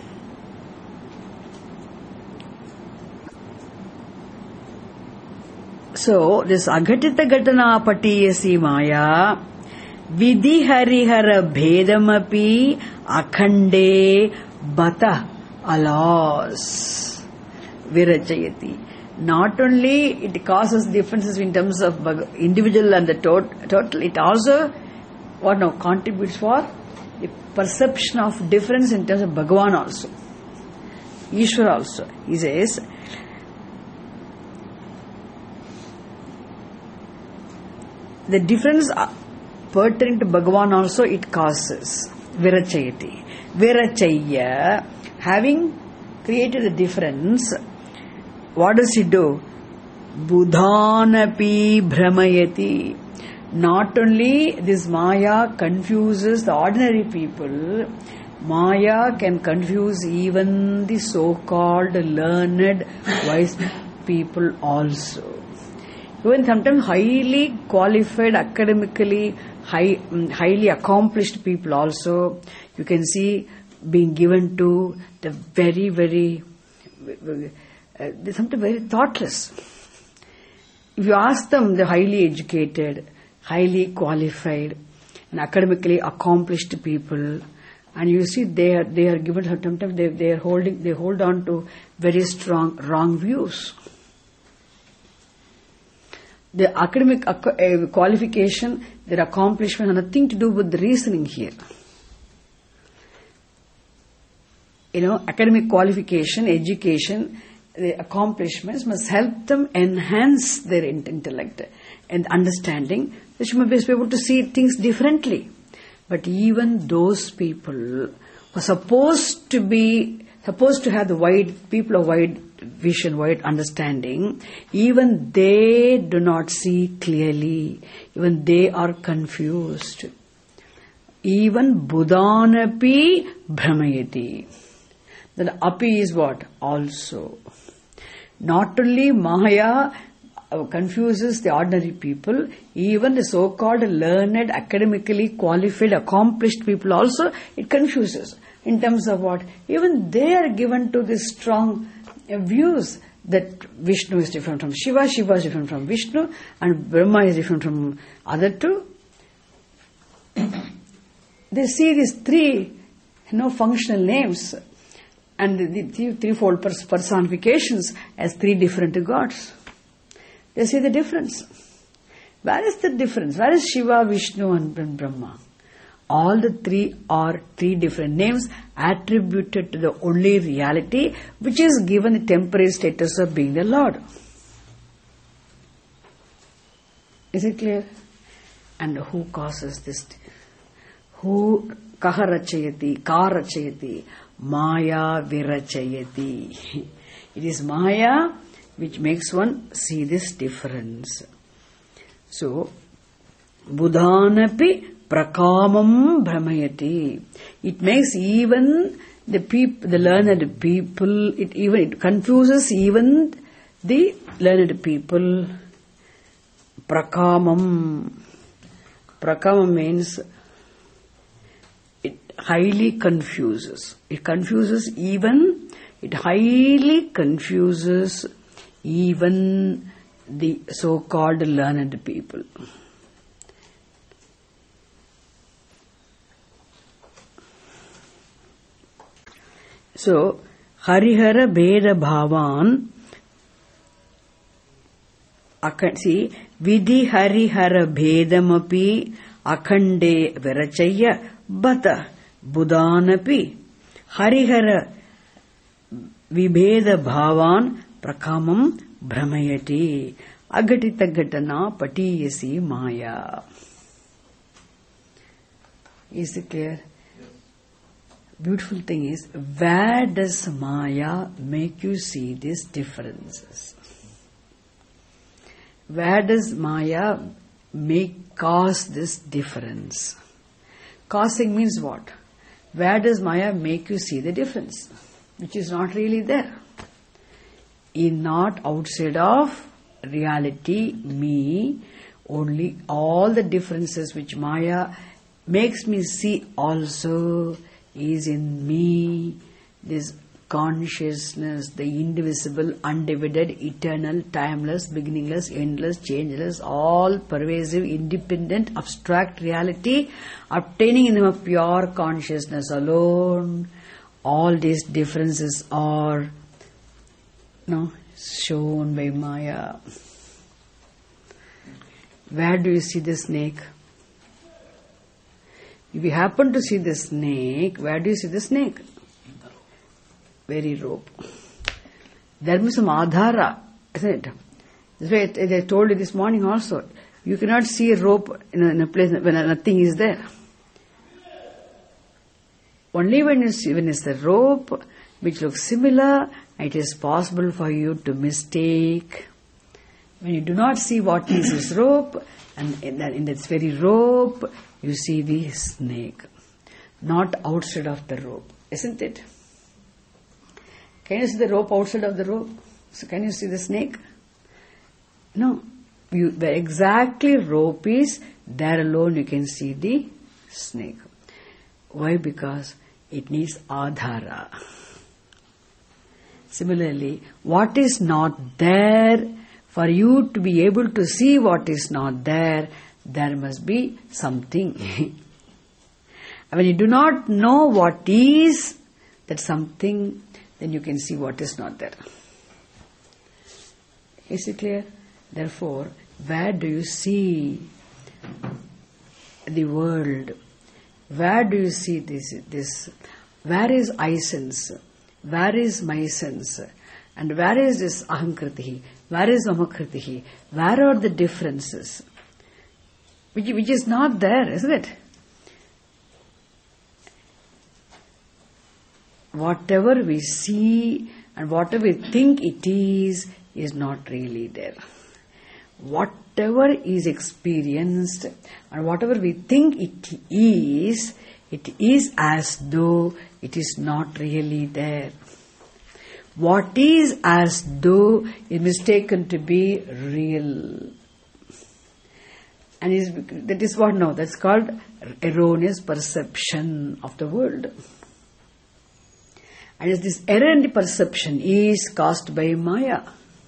So, this Aghatita Ghatana Patiyasi Maya Vidhi Harihara Bhedamapi Akhande Bata Alas Virachayati. Not only it causes differences in terms of individual and the tot- total, it also what now contributes for the perception of difference in terms of Bhagavan also. Ishvara also. He says, the difference pertaining to Bhagavan also it causes. Virachayati. Virachaya, having created the difference, what does he do? Budhanapi Brahmayati. Not only this Maya confuses the ordinary people, Maya can confuse even the so-called learned, wise people also. Even sometimes highly qualified, academically high, highly accomplished people also, you can see being given to the very, very, uh, they're sometimes very thoughtless. If you ask them, the highly educated, highly qualified, and academically accomplished people, and you see they are they are given sometimes they they are holding they hold on to very strong wrong views. The academic uh, qualification, their accomplishment, have nothing to do with the reasoning here. You know, academic qualification, education, the accomplishments must help them enhance their intellect and understanding. They should be able to see things differently. But even those people who are supposed to be, supposed to have the wide, people of wide vision, wide understanding, even they do not see clearly. Even they are confused. Even Budhanapi Brahmayati. The api is what? Also. Not only Maya uh, confuses the ordinary people. Even the so-called learned, academically qualified, accomplished people also, it confuses. In terms of what? Even they are given to these strong uh, views that Vishnu is different from Shiva, Shiva is different from Vishnu, and Brahma is different from other two. They see these three, you know, functional names and the, the threefold pers- personifications as three different gods. They see the difference. Where is the difference? Where is Shiva, Vishnu and Brahma? All the three are three different names attributed to the only reality, which is given the temporary status of being the Lord. Is it clear? And who causes this? Who kaha rachayati, ka rachayati, maya virachayati. It is maya which makes one see this difference. So, Buddhanapi prakamam brahmayati. It makes even the people, the learned people, it even it confuses even the learned people. Prakamam. Prakamam means it highly confuses. It confuses even, it highly confuses even the so-called learned people. So, Harihara Bheda Bhavan, see, Vidhi Harihara Bhedamapi Akhande Virachaya Bata Buddhanapi Harihara Vibheda Bhavan Prakamam Brahmayati Agatita Gatana Patiyasi Maya. Is it clear? Beautiful thing is, where does Maya make you see these differences? Where does Maya make cause this difference? Causing means what? Where does Maya make you see the difference? Which is not really there. In not outside of reality, me, only all the differences which Maya makes me see also is in me, this consciousness, the indivisible, undivided, eternal, timeless, beginningless, endless, changeless, all pervasive, independent, abstract reality, obtaining in a pure consciousness alone. All these differences are no, shown by Maya. Where do you see the snake? If you happen to see the snake, where do you see the snake? Very rope. There must be some adhara, isn't it? That's why as I told you this morning also, you cannot see a rope in a, in a place when nothing is there. Only when you see, when it's the rope which looks similar, it is possible for you to mistake. When you do not see what is this rope, and in, that, in this very rope, you see the snake, not outside of the rope, isn't it? Can you see the rope outside of the rope? So can you see the snake? No. You, where exactly rope is, there alone you can see the snake. Why? Because it needs adhara. Similarly, what is not there, for you to be able to see what is not there, there must be something. When you do not know what is that something, then you can see what is not there. Is it clear? Therefore, where do you see the world? Where do you see this? This? Where is I sense? Where is my sense? And where is this ahankriti? Where is mamakriti? Where are the differences? Which, which is not there, isn't it? Whatever we see and whatever we think it is, is not really there. Whatever is experienced and whatever we think it is, it is as though it is not really there. what is as though is mistaken to be real. And is, that is what now? That's called erroneous perception of the world. And is this error in the perception is caused by Maya.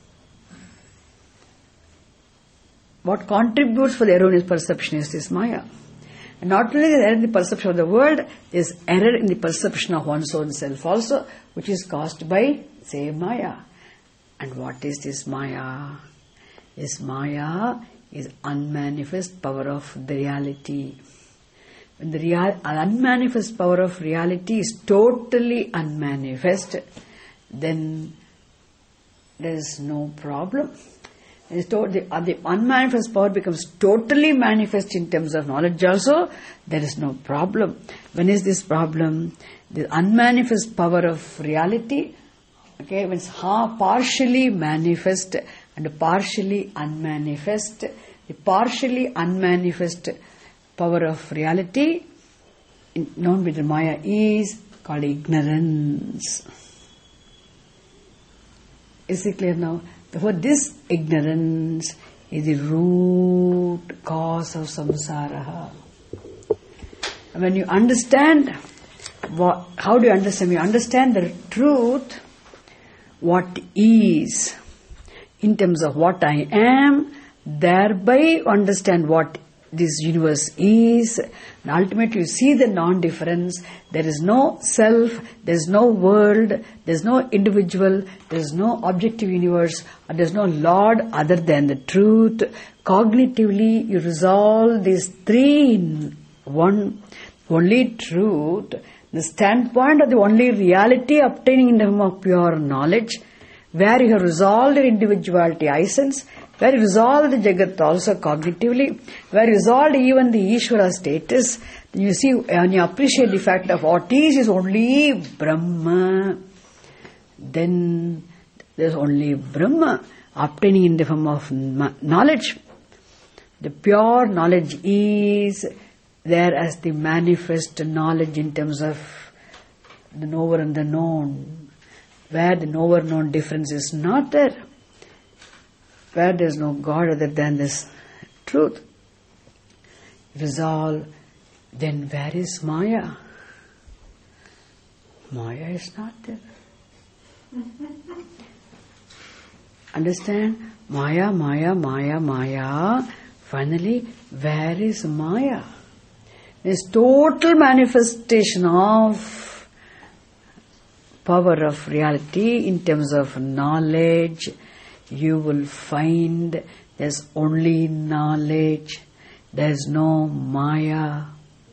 What contributes for the erroneous perception is this Maya. And not only the error in the perception of the world, there is error in the perception of one's own self also, which is caused by, say, Maya. And what is this Maya? This Maya is unmanifest power of the reality. When the real, unmanifest power of reality is totally unmanifest, then there is no problem. And to, the, uh, the unmanifest power becomes totally manifest in terms of knowledge also, there is no problem. When is this problem? The unmanifest power of reality, okay, when it's half, partially manifest and partially unmanifest, the partially unmanifest power of reality, known with the Maya, is called ignorance. Is it clear now? Therefore, this ignorance is the root cause of samsara. When you understand, what, how do you understand? You understand the truth, what is, in terms of what I am, thereby understand what this universe is, and ultimately you see the non-difference. There is no self, there is no world, there is no individual, there is no objective universe, or there is no Lord other than the truth. Cognitively you resolve these three in one, only truth, the standpoint of the only reality obtaining in the form of pure knowledge, where you have resolved your individuality, I sense, where you resolved the Jagat also cognitively, where you resolved even the Ishvara status, then you see, when you appreciate the fact of what is is only Brahma, then there's only Brahma obtaining in the form of knowledge. The pure knowledge is there as the manifest knowledge in terms of the knower and the known, where the knower-known difference is not there, where there is no God other than this truth. Resolve, then where is Maya? Maya is not there. Understand? Maya, Maya, Maya, Maya. Finally, where is Maya? This total manifestation of power of reality in terms of knowledge. You will find there's only knowledge, there's no Maya.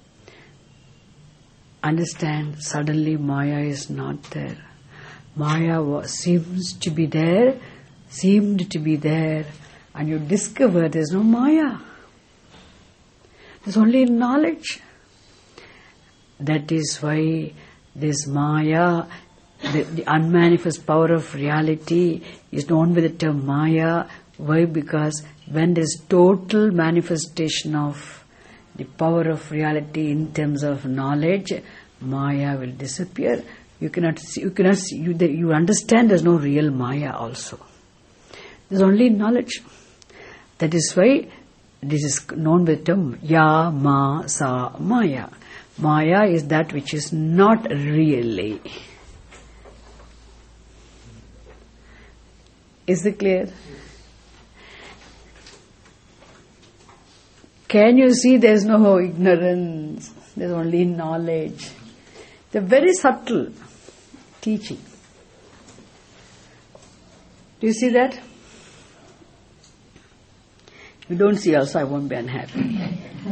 Understand, suddenly Maya is not there. Maya was, seems to be there, seemed to be there, and you discover there's no Maya. There's only knowledge. That is why this Maya, The, the unmanifest power of reality is known with the term Maya. Why? Because when there is total manifestation of the power of reality in terms of knowledge, Maya will disappear. You cannot see, you cannot see, you, you understand there's no real Maya also. There's only knowledge. That is why this is known with the term Ya, Ma, Sa, Maya. Maya is that which is not really. Is it clear? Can you see there is no ignorance? There is only knowledge. The very subtle teaching. Do you see that? If you don't see also, I won't be unhappy.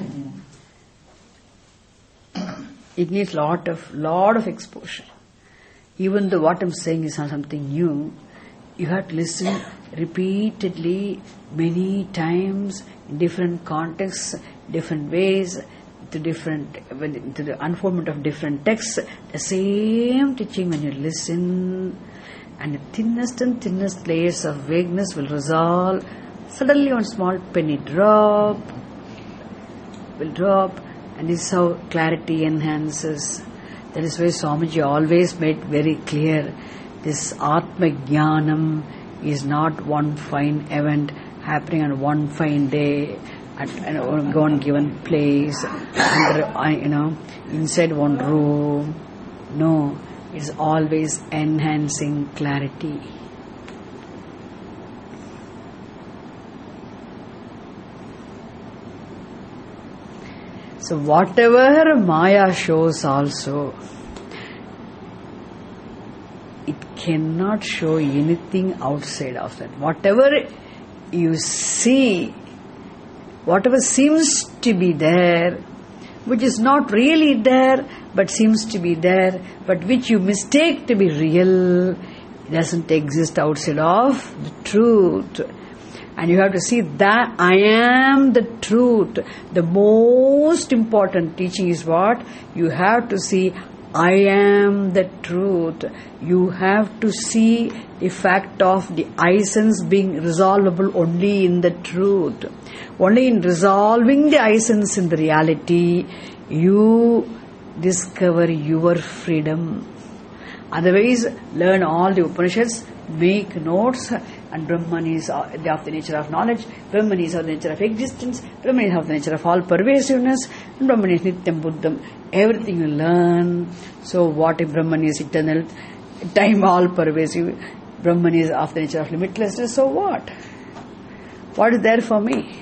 It needs lot of lot of exposure. Even though what I'm saying is not something new, you have to listen repeatedly, many times, in different contexts, different ways, to different, to the unfoldment of different texts. The same teaching, when you listen, and the thinnest and thinnest layers of vagueness will resolve. Suddenly one small penny drop will drop, and this is how clarity enhances. That is why Swamiji always made very clear, This Atma Jnanam is not one fine event happening on one fine day at one given place, under, you know, inside one room. No, it's always enhancing clarity. So whatever Maya shows also, it cannot show anything outside of that. Whatever you see, whatever seems to be there, which is not really there, but seems to be there, but which you mistake to be real, doesn't exist outside of the truth. And you have to see that I am the truth. The most important teaching is what? You have to see I am the truth. You have to see the fact of the I sense being resolvable only in the truth. Only in resolving the I sense in the reality, you discover your freedom. Otherwise, learn all the Upanishads, make notes, and Brahman is of the nature of knowledge, Brahman is of the nature of existence, Brahman is of the nature of all pervasiveness, and Brahman is Nityam Buddham. Everything you learn. So what if Brahman is eternal, time all pervasive, Brahman is of the nature of limitlessness, so what? What is there for me?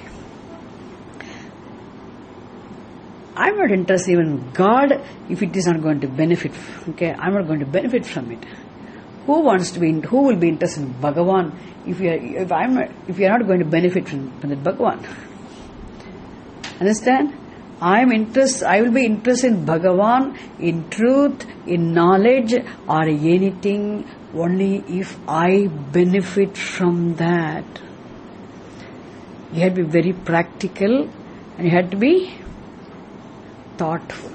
I'm not interested even in God if it is not going to benefit. Okay, I'm not going to benefit from it. Who wants to be? Who will be interested in Bhagavan if you are, if I'm if you are not going to benefit from, from the Bhagavan? Understand? I am interested. I will be interested in Bhagavan, in truth, in knowledge, or anything only if I benefit from that. You have to be very practical, and you have to be thoughtful.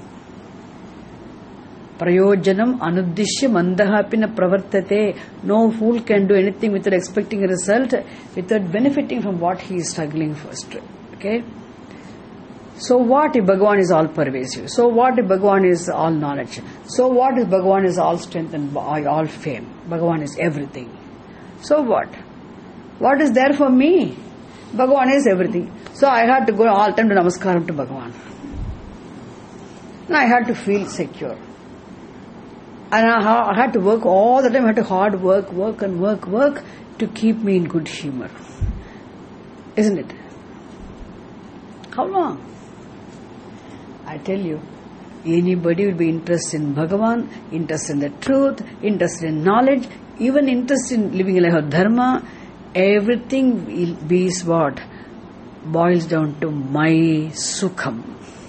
Prayojanam anuddishya mandaha apina pravartate. No fool can do anything without expecting a result, without benefiting from what he is struggling first. Okay? So what if Bhagavan is all pervasive? So what if Bhagavan is all knowledge? So what if Bhagavan is all strength and all fame? Bhagavan is everything. So what? What is there for me? Bhagavan is everything. So I had to go all the time to namaskaram to Bhagavan. And I had to feel secure. And I had to work all the time. I had to hard work, work and work, work to keep me in good humor. Isn't it? How long? I tell you, anybody will be interested in Bhagavan, interested in the truth, interested in knowledge, even interested in living a life of dharma. Everything will be what? Boils down to my sukham.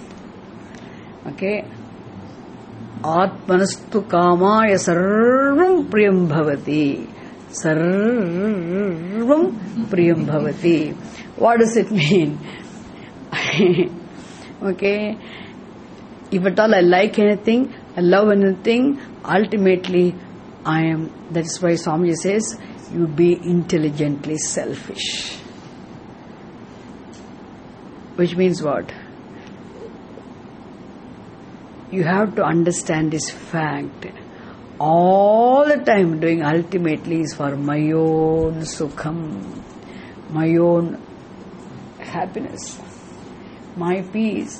Okay? Atmanastu kamaya sarvam priyam bhavati. Sarvam priyam bhavati. What does it mean? Okay? If at all I like anything, I love anything, ultimately I am, that is why Swamiji says, you be intelligently selfish. Which means what? You have to understand this fact. All the time doing ultimately is for my own sukham, my own happiness, my peace.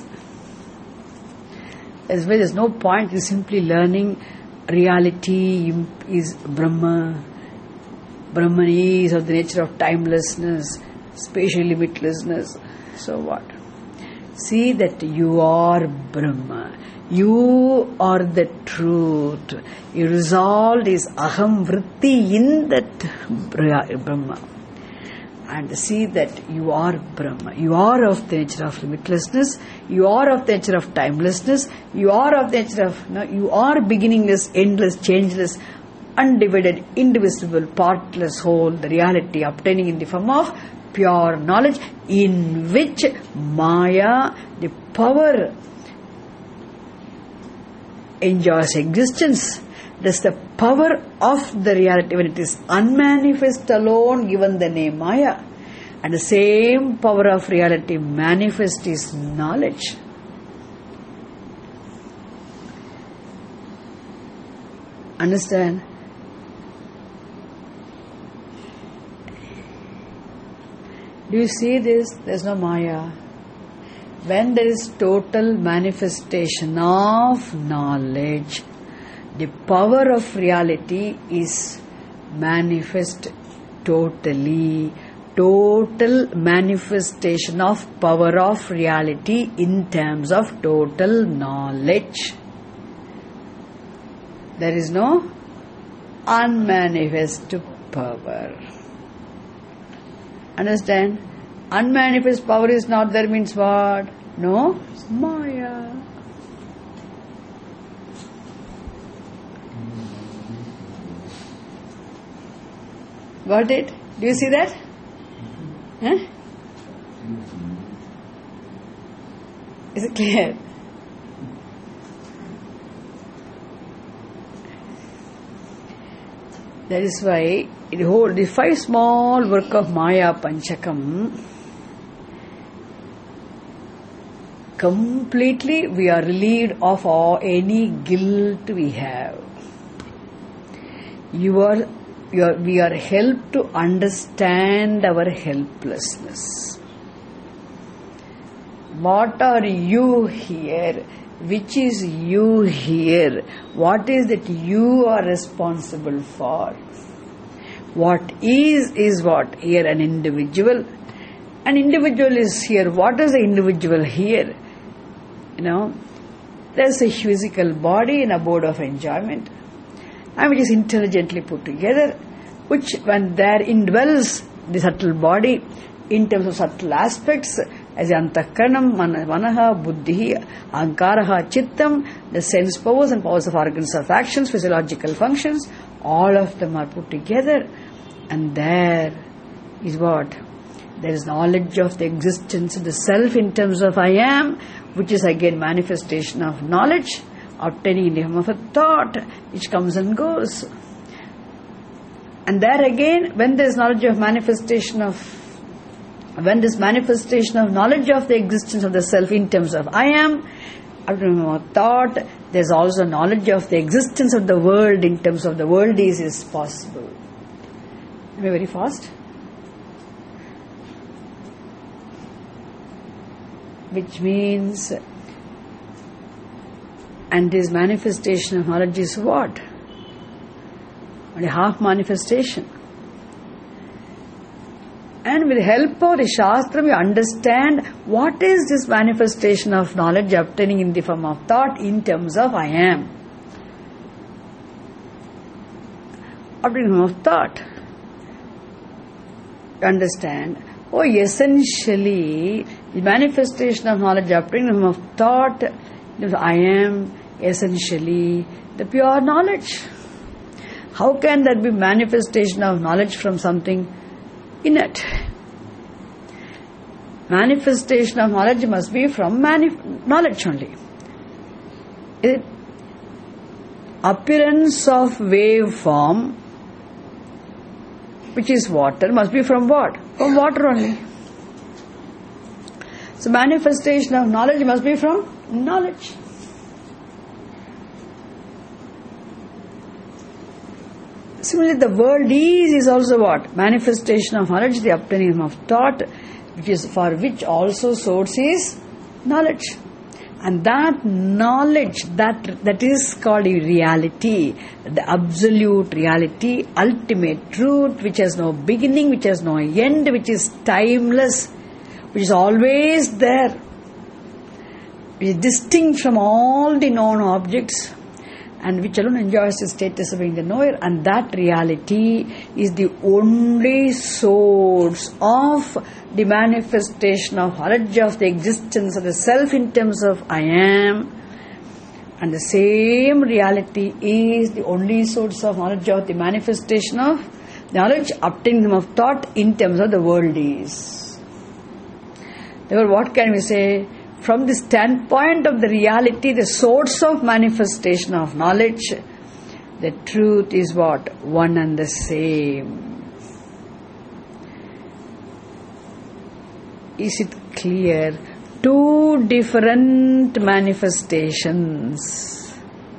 That's why there's no point in simply learning reality is Brahma. Brahman is of the nature of timelessness, spatial limitlessness. So what? See that you are Brahma. You are the truth. You resolved is aham vritti in that Brahma. And see that you are Brahma. You are of the nature of limitlessness. You are of the nature of timelessness. You are of the nature of, no, you are beginningless, endless, changeless, undivided, indivisible, partless whole, the reality obtaining in the form of pure knowledge, in which Maya, the power, enjoys existence. That's the power of the reality when it is unmanifest alone, given the name Maya. And the same power of reality manifest is knowledge. Understand? Do you see this? There is no Maya. When there is total manifestation of knowledge, the power of reality is manifest totally. Total manifestation of power of reality in terms of total knowledge. There is no unmanifest power. Understand? Unmanifest power is not there means what? No? Maya. Got it? Do you see that? Huh? Is it clear? That is why the whole the five small work of Maya Panchakam, completely we are relieved of all any guilt we have. You are, you are we are helped to understand our helplessness. What are you here? Which is you here? What is that you are responsible for? What is, is what? Here an individual. An individual is here. What is the individual here? You know, there's a physical body in a abode of enjoyment, and which is intelligently put together, which when there indwells the subtle body in terms of subtle aspects, as antakaranam, manaha, buddhi, ankaraha, chittam, the sense powers and powers of organs of actions, physiological functions, all of them are put together, and there is what? There is knowledge of the existence of the self in terms of I am, which is again manifestation of knowledge, obtaining in the form of a thought, which comes and goes. And there again, when there is knowledge of manifestation of When this manifestation of knowledge of the existence of the self in terms of I am, of thought, there's also knowledge of the existence of the world in terms of the world is, is possible. Am I very fast? Which means, and this manifestation of knowledge is what? Only half manifestation. And with the help of the Shastra, we understand what is this manifestation of knowledge obtaining in the form of thought in terms of I am. Obtaining in the form of thought. Understand? Oh, essentially, the manifestation of knowledge obtaining in the form of thought, I am essentially the pure knowledge. How can that be manifestation of knowledge from something inert? Manifestation of knowledge must be from mani- knowledge only. It, appearance of wave form, which is water, must be from what? From water only. So manifestation of knowledge must be from knowledge. Similarly, the world is is also what? Manifestation of knowledge, the obtaining of thought, which is for which also source is knowledge. And that knowledge, that that is called reality, the absolute reality, ultimate truth, which has no beginning, which has no end, which is timeless, which is always there, which is distinct from all the known objects, and which alone enjoys the status of being the knower. And that reality is the only source of the manifestation of knowledge of the existence of the self in terms of I am. And the same reality is the only source of knowledge of the manifestation of knowledge obtained of thought in terms of the world is. Therefore, what can we say? From the standpoint of the reality, the source of manifestation of knowledge, the truth is what? One and the same. Is it clear? Two different manifestations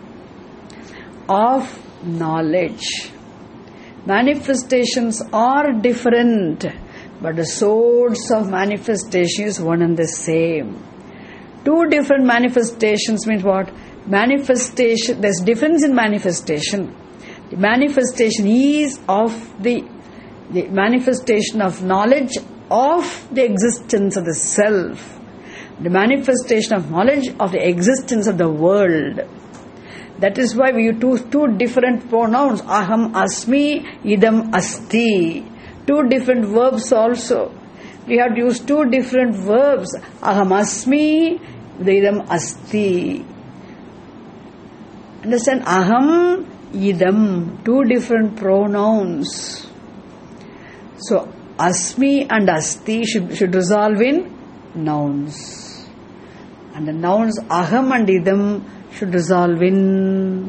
of knowledge. Manifestations are different, but the source of manifestation is one and the same. Two different manifestations means what? Manifestation, there's difference in manifestation. The manifestation is of the, the manifestation of knowledge of the existence of the self. The manifestation of knowledge of the existence of the world. That is why we use two, two different pronouns. Aham asmi, idam asti. Two different verbs also. We have to use two different verbs. Aham asmi, idam asti. Understand? Aham, idam. Two different pronouns. So, asmi and asti should, should resolve in nouns. And the nouns aham and idam should resolve in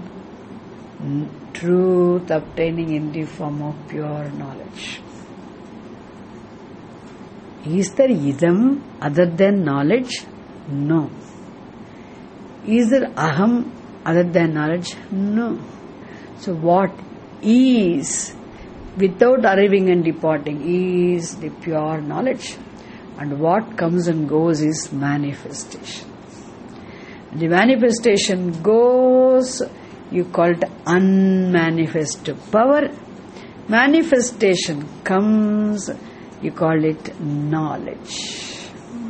truth obtaining in the form of pure knowledge. Is there idam other than knowledge? No. Is there aham other than knowledge? No. So what is, without arriving and departing, is the pure knowledge. And what comes and goes is manifestation. The manifestation goes, you call it unmanifest power. Manifestation comes, you call it knowledge.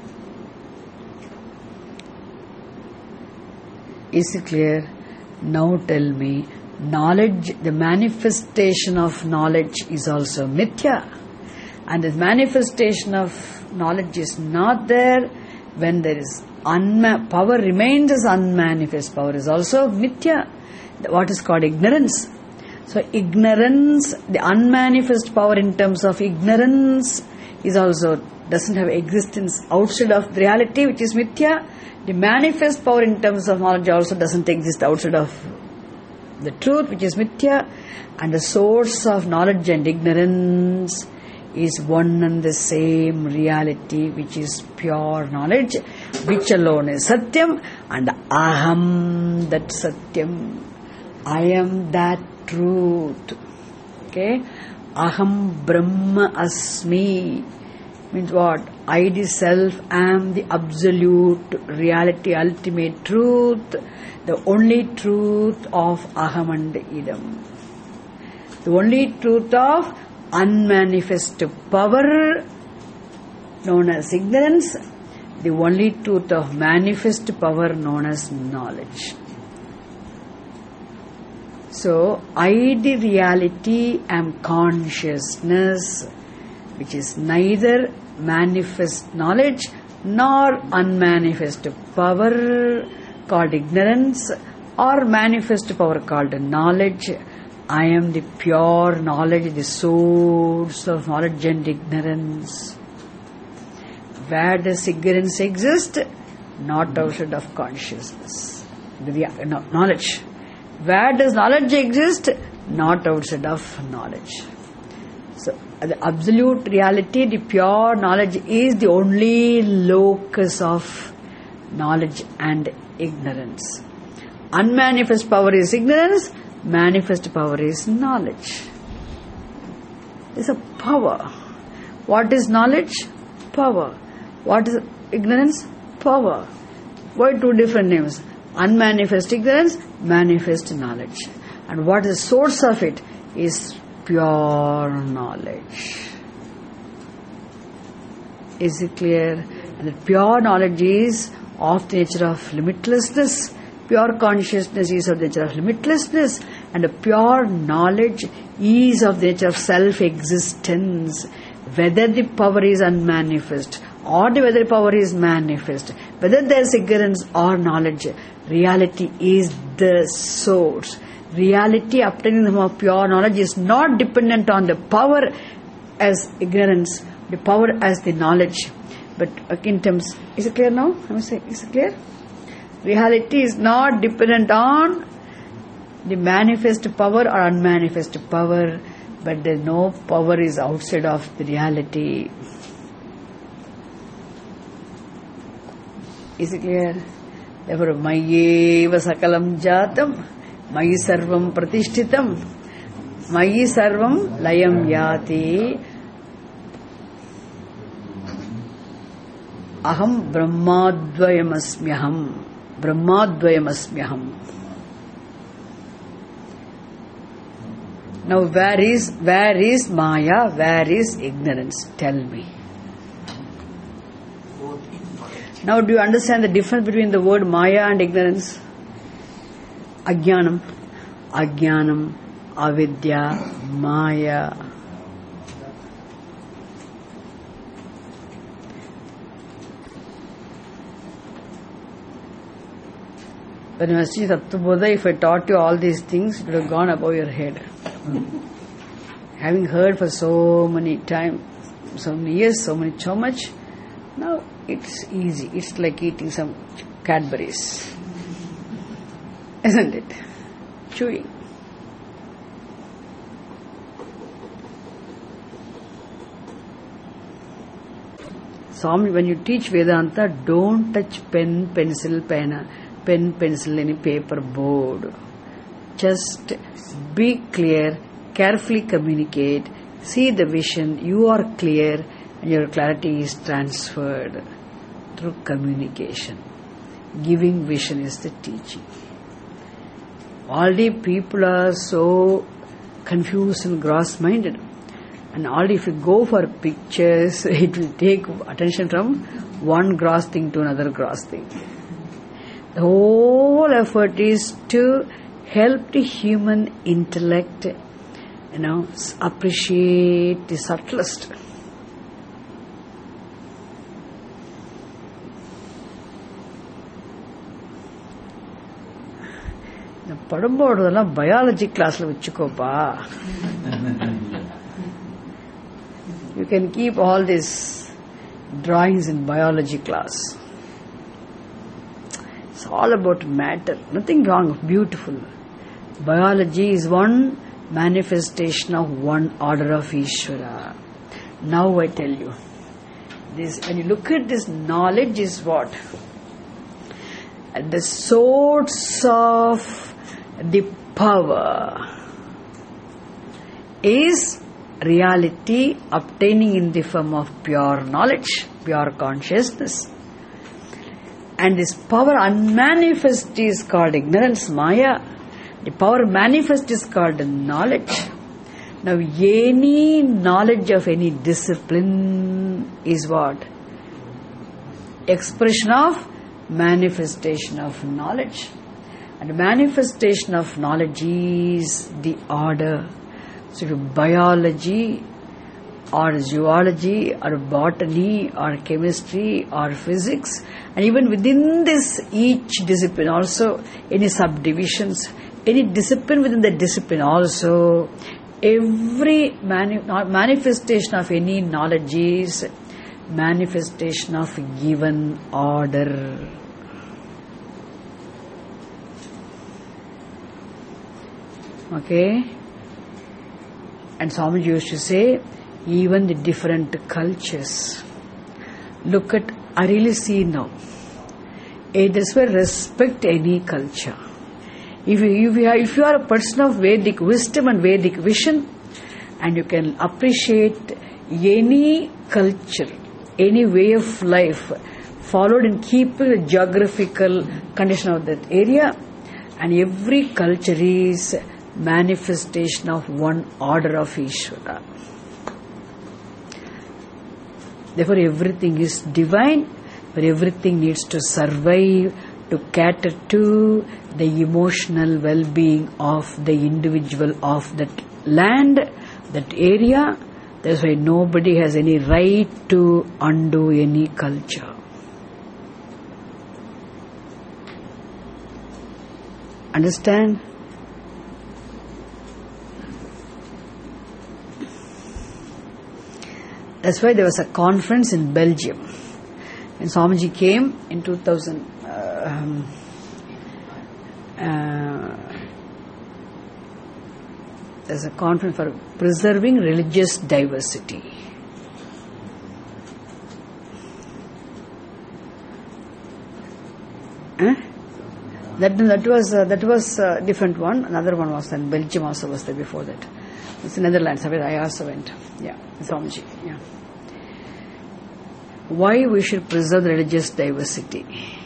Is it clear? Now tell me, knowledge, the manifestation of knowledge is also mithya. And the manifestation of knowledge is not there when there is Unma- power remains as unmanifest. Power is also mithya, what is called ignorance. So ignorance, the unmanifest power in terms of ignorance is also doesn't have existence outside of reality, which is mithya. The manifest power in terms of knowledge also doesn't exist outside of the truth, which is mithya. And the source of knowledge and ignorance is one and the same reality, which is pure knowledge, which alone is Satyam, and Aham, that Satyam. I am that truth. Okay? Aham Brahma Asmi. Means what? I the self am the absolute reality, ultimate truth, the only truth of Aham and Idam. The only truth of unmanifest power known as ignorance, the only truth of manifest power known as knowledge. So, I the reality am consciousness, which is neither manifest knowledge nor unmanifest power called ignorance or manifest power called knowledge. I am the pure knowledge, the source of knowledge and ignorance. Where does ignorance exist? Not outside of consciousness. The rea- no, knowledge. Where does knowledge exist? Not outside of knowledge. So, the absolute reality, the pure knowledge is the only locus of knowledge and ignorance. Unmanifest power is ignorance. Manifest power is knowledge. It's a power. What is knowledge? Power. What is ignorance? Power. Why two different names? Unmanifest ignorance, manifest knowledge. And what is the source of it? Is pure knowledge. Is it clear? And the pure knowledge is of the nature of limitlessness. Pure consciousness is of the nature of limitlessness, and a pure knowledge is of the nature of self-existence. Whether the power is unmanifest or whether the power is manifest, whether there is ignorance or knowledge, reality is the source. Reality obtaining the form of pure knowledge is not dependent on the power as ignorance, the power as the knowledge. But in terms, is it clear now? I must say, is it clear? Reality is not dependent on the manifest power or unmanifest power, but there no power is outside of the reality. Is it clear? Therefore, Mayeva Sakalam Jatam, Mayi Sarvam Pratishtitam, Mayi Sarvam Layam Yati. Aham Brahmadvayamasmyaham. Brahmadvayamasmyaham. Now where is, where is Maya, where is ignorance? Tell me. Now do you understand the difference between the word Maya and ignorance? Ajnanam. Ajnanam, avidya, Maya. When you see Tattvabodha, if I taught you all these things, it would have gone above your head. Having heard for so many times, so many years, so many, so much, now it's easy. It's like eating some Cadbury's. Isn't it? Chewing. Swami, when you teach Vedanta, don't touch pen, pencil, pen, pen, pencil, any paper, board. Just be clear, carefully communicate, see the vision, you are clear, and your clarity is transferred through communication. Giving vision is the teaching. Already people are so confused and gross-minded. And already if you go for pictures, it will take attention from one gross thing to another gross thing. The whole effort is to help the human intellect, you know, appreciate the subtlest. படும்போடுறதெல்லாம் biology classல வச்சுக்கோப்பா. You can keep all these drawings in biology class. It's all about matter. Nothing wrong, beautiful. Biology is one manifestation of one order of Ishvara. Now I tell you, this when you look at this, knowledge is what? At the source of the power is reality obtaining in the form of pure knowledge, pure consciousness. And this power unmanifest is called ignorance, Maya. The power manifest is called knowledge. Now any knowledge of any discipline is what? Expression of manifestation of knowledge. And manifestation of knowledge is the order. So if you biology or zoology or botany or chemistry or physics, and even within this each discipline also any subdivisions, any discipline within the discipline also, every mani- manifestation of any knowledge is manifestation of a given order. Okay? And Swamiji used to say, even the different cultures. Look at, I really see now. It is why respect any culture. If you, if, you are, if you are a person of Vedic wisdom and Vedic vision, and you can appreciate any culture, any way of life, followed in keeping the geographical condition of that area, and every culture is manifestation of one order of Ishvara. Therefore everything is divine, but everything needs to survive to cater to the emotional well-being of the individual of that land, that area. That's why nobody has any right to undo any culture. Understand? That's why there was a conference in Belgium. When Swamiji came in two thousand, uh, um, uh, there's a conference for preserving religious diversity. Huh? That that was uh, that was a different one. Another one was in Belgium also was there before that. It's in Netherlands where I also went. Yeah, Swamiji. Yeah. why we should preserve religious diversity.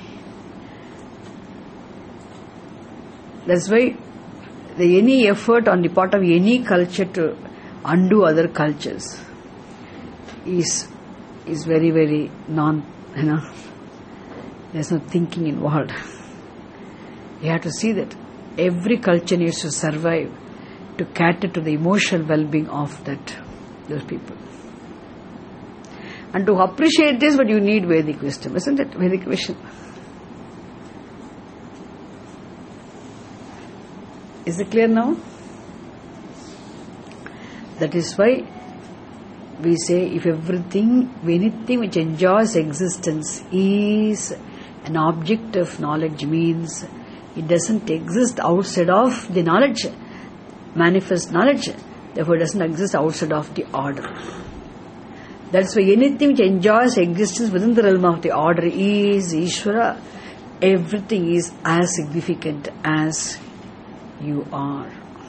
That's why the, any effort on the part of any culture to undo other cultures is is very, very non, you know, there's no thinking involved. You have to see that every culture needs to survive to cater to the emotional well-being of that those people. And to appreciate this, but you need Vedic wisdom, isn't it? Vedic wisdom. Is it clear now? That is why we say if everything, anything which enjoys existence is an object of knowledge, means it doesn't exist outside of the knowledge, manifest knowledge, therefore it doesn't exist outside of the order. That's why anything which enjoys existence within the realm of the order is Ishvara. Everything is as significant as you are.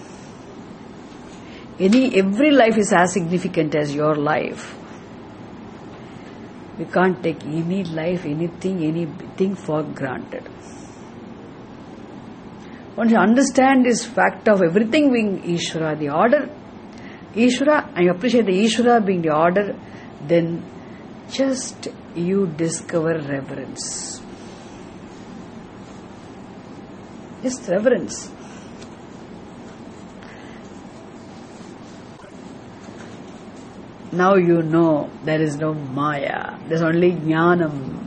Any, every life is as significant as your life. We can't take any life, anything, anything for granted. Once you understand this fact of everything being Ishvara, the order, Ishvara, and you appreciate the Ishvara being the order, then just you discover reverence. Just reverence. Now you know there is no Maya, there is only Jnanam.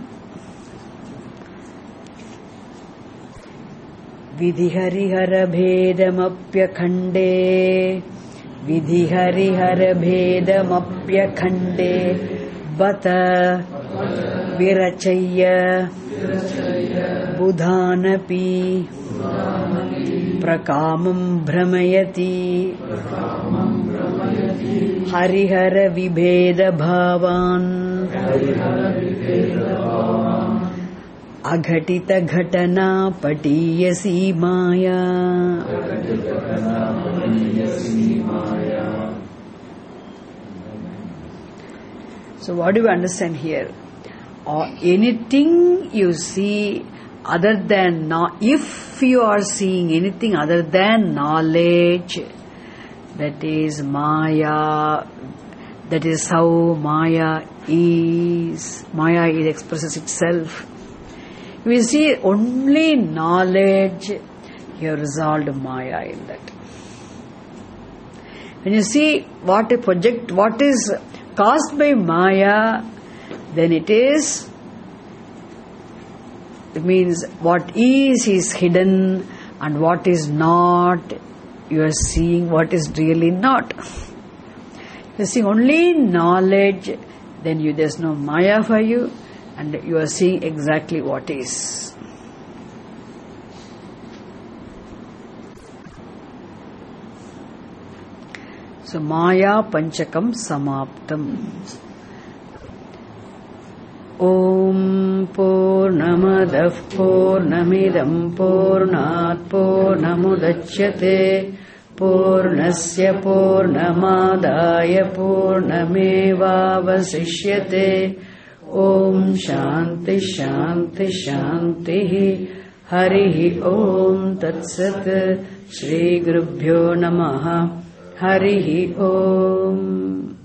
Vidhiharihara bhedamapyakhande Vidhiharihara bhedamapyakhande Bata virachaya Budhanapi Prakamam Brahmayati Harihara vibheda bhavan Aghatita ghatana patiyasi maya. So what do you understand here? Or anything you see other than, no, if you are seeing anything other than knowledge, that is Maya, that is how Maya is. Maya it expresses itself. If you see only knowledge, you have resolved Maya in that. When you see what a project, what is caused by Maya, then it is, it means what is is hidden and what is not, you are seeing what is really not. If you see only knowledge, then you, there is no Maya for you, and you are seeing exactly what is. So Maya Panchakam Samaptam. Om Purnamadav Purnamidam Purnat Purnamudachyate Purnasya Purnamadaya Purnamevavasishyate. Om Shanti Shanti Shanti Harihi Om Tatsat Shri Gurubhyo Namaha Harihi Om.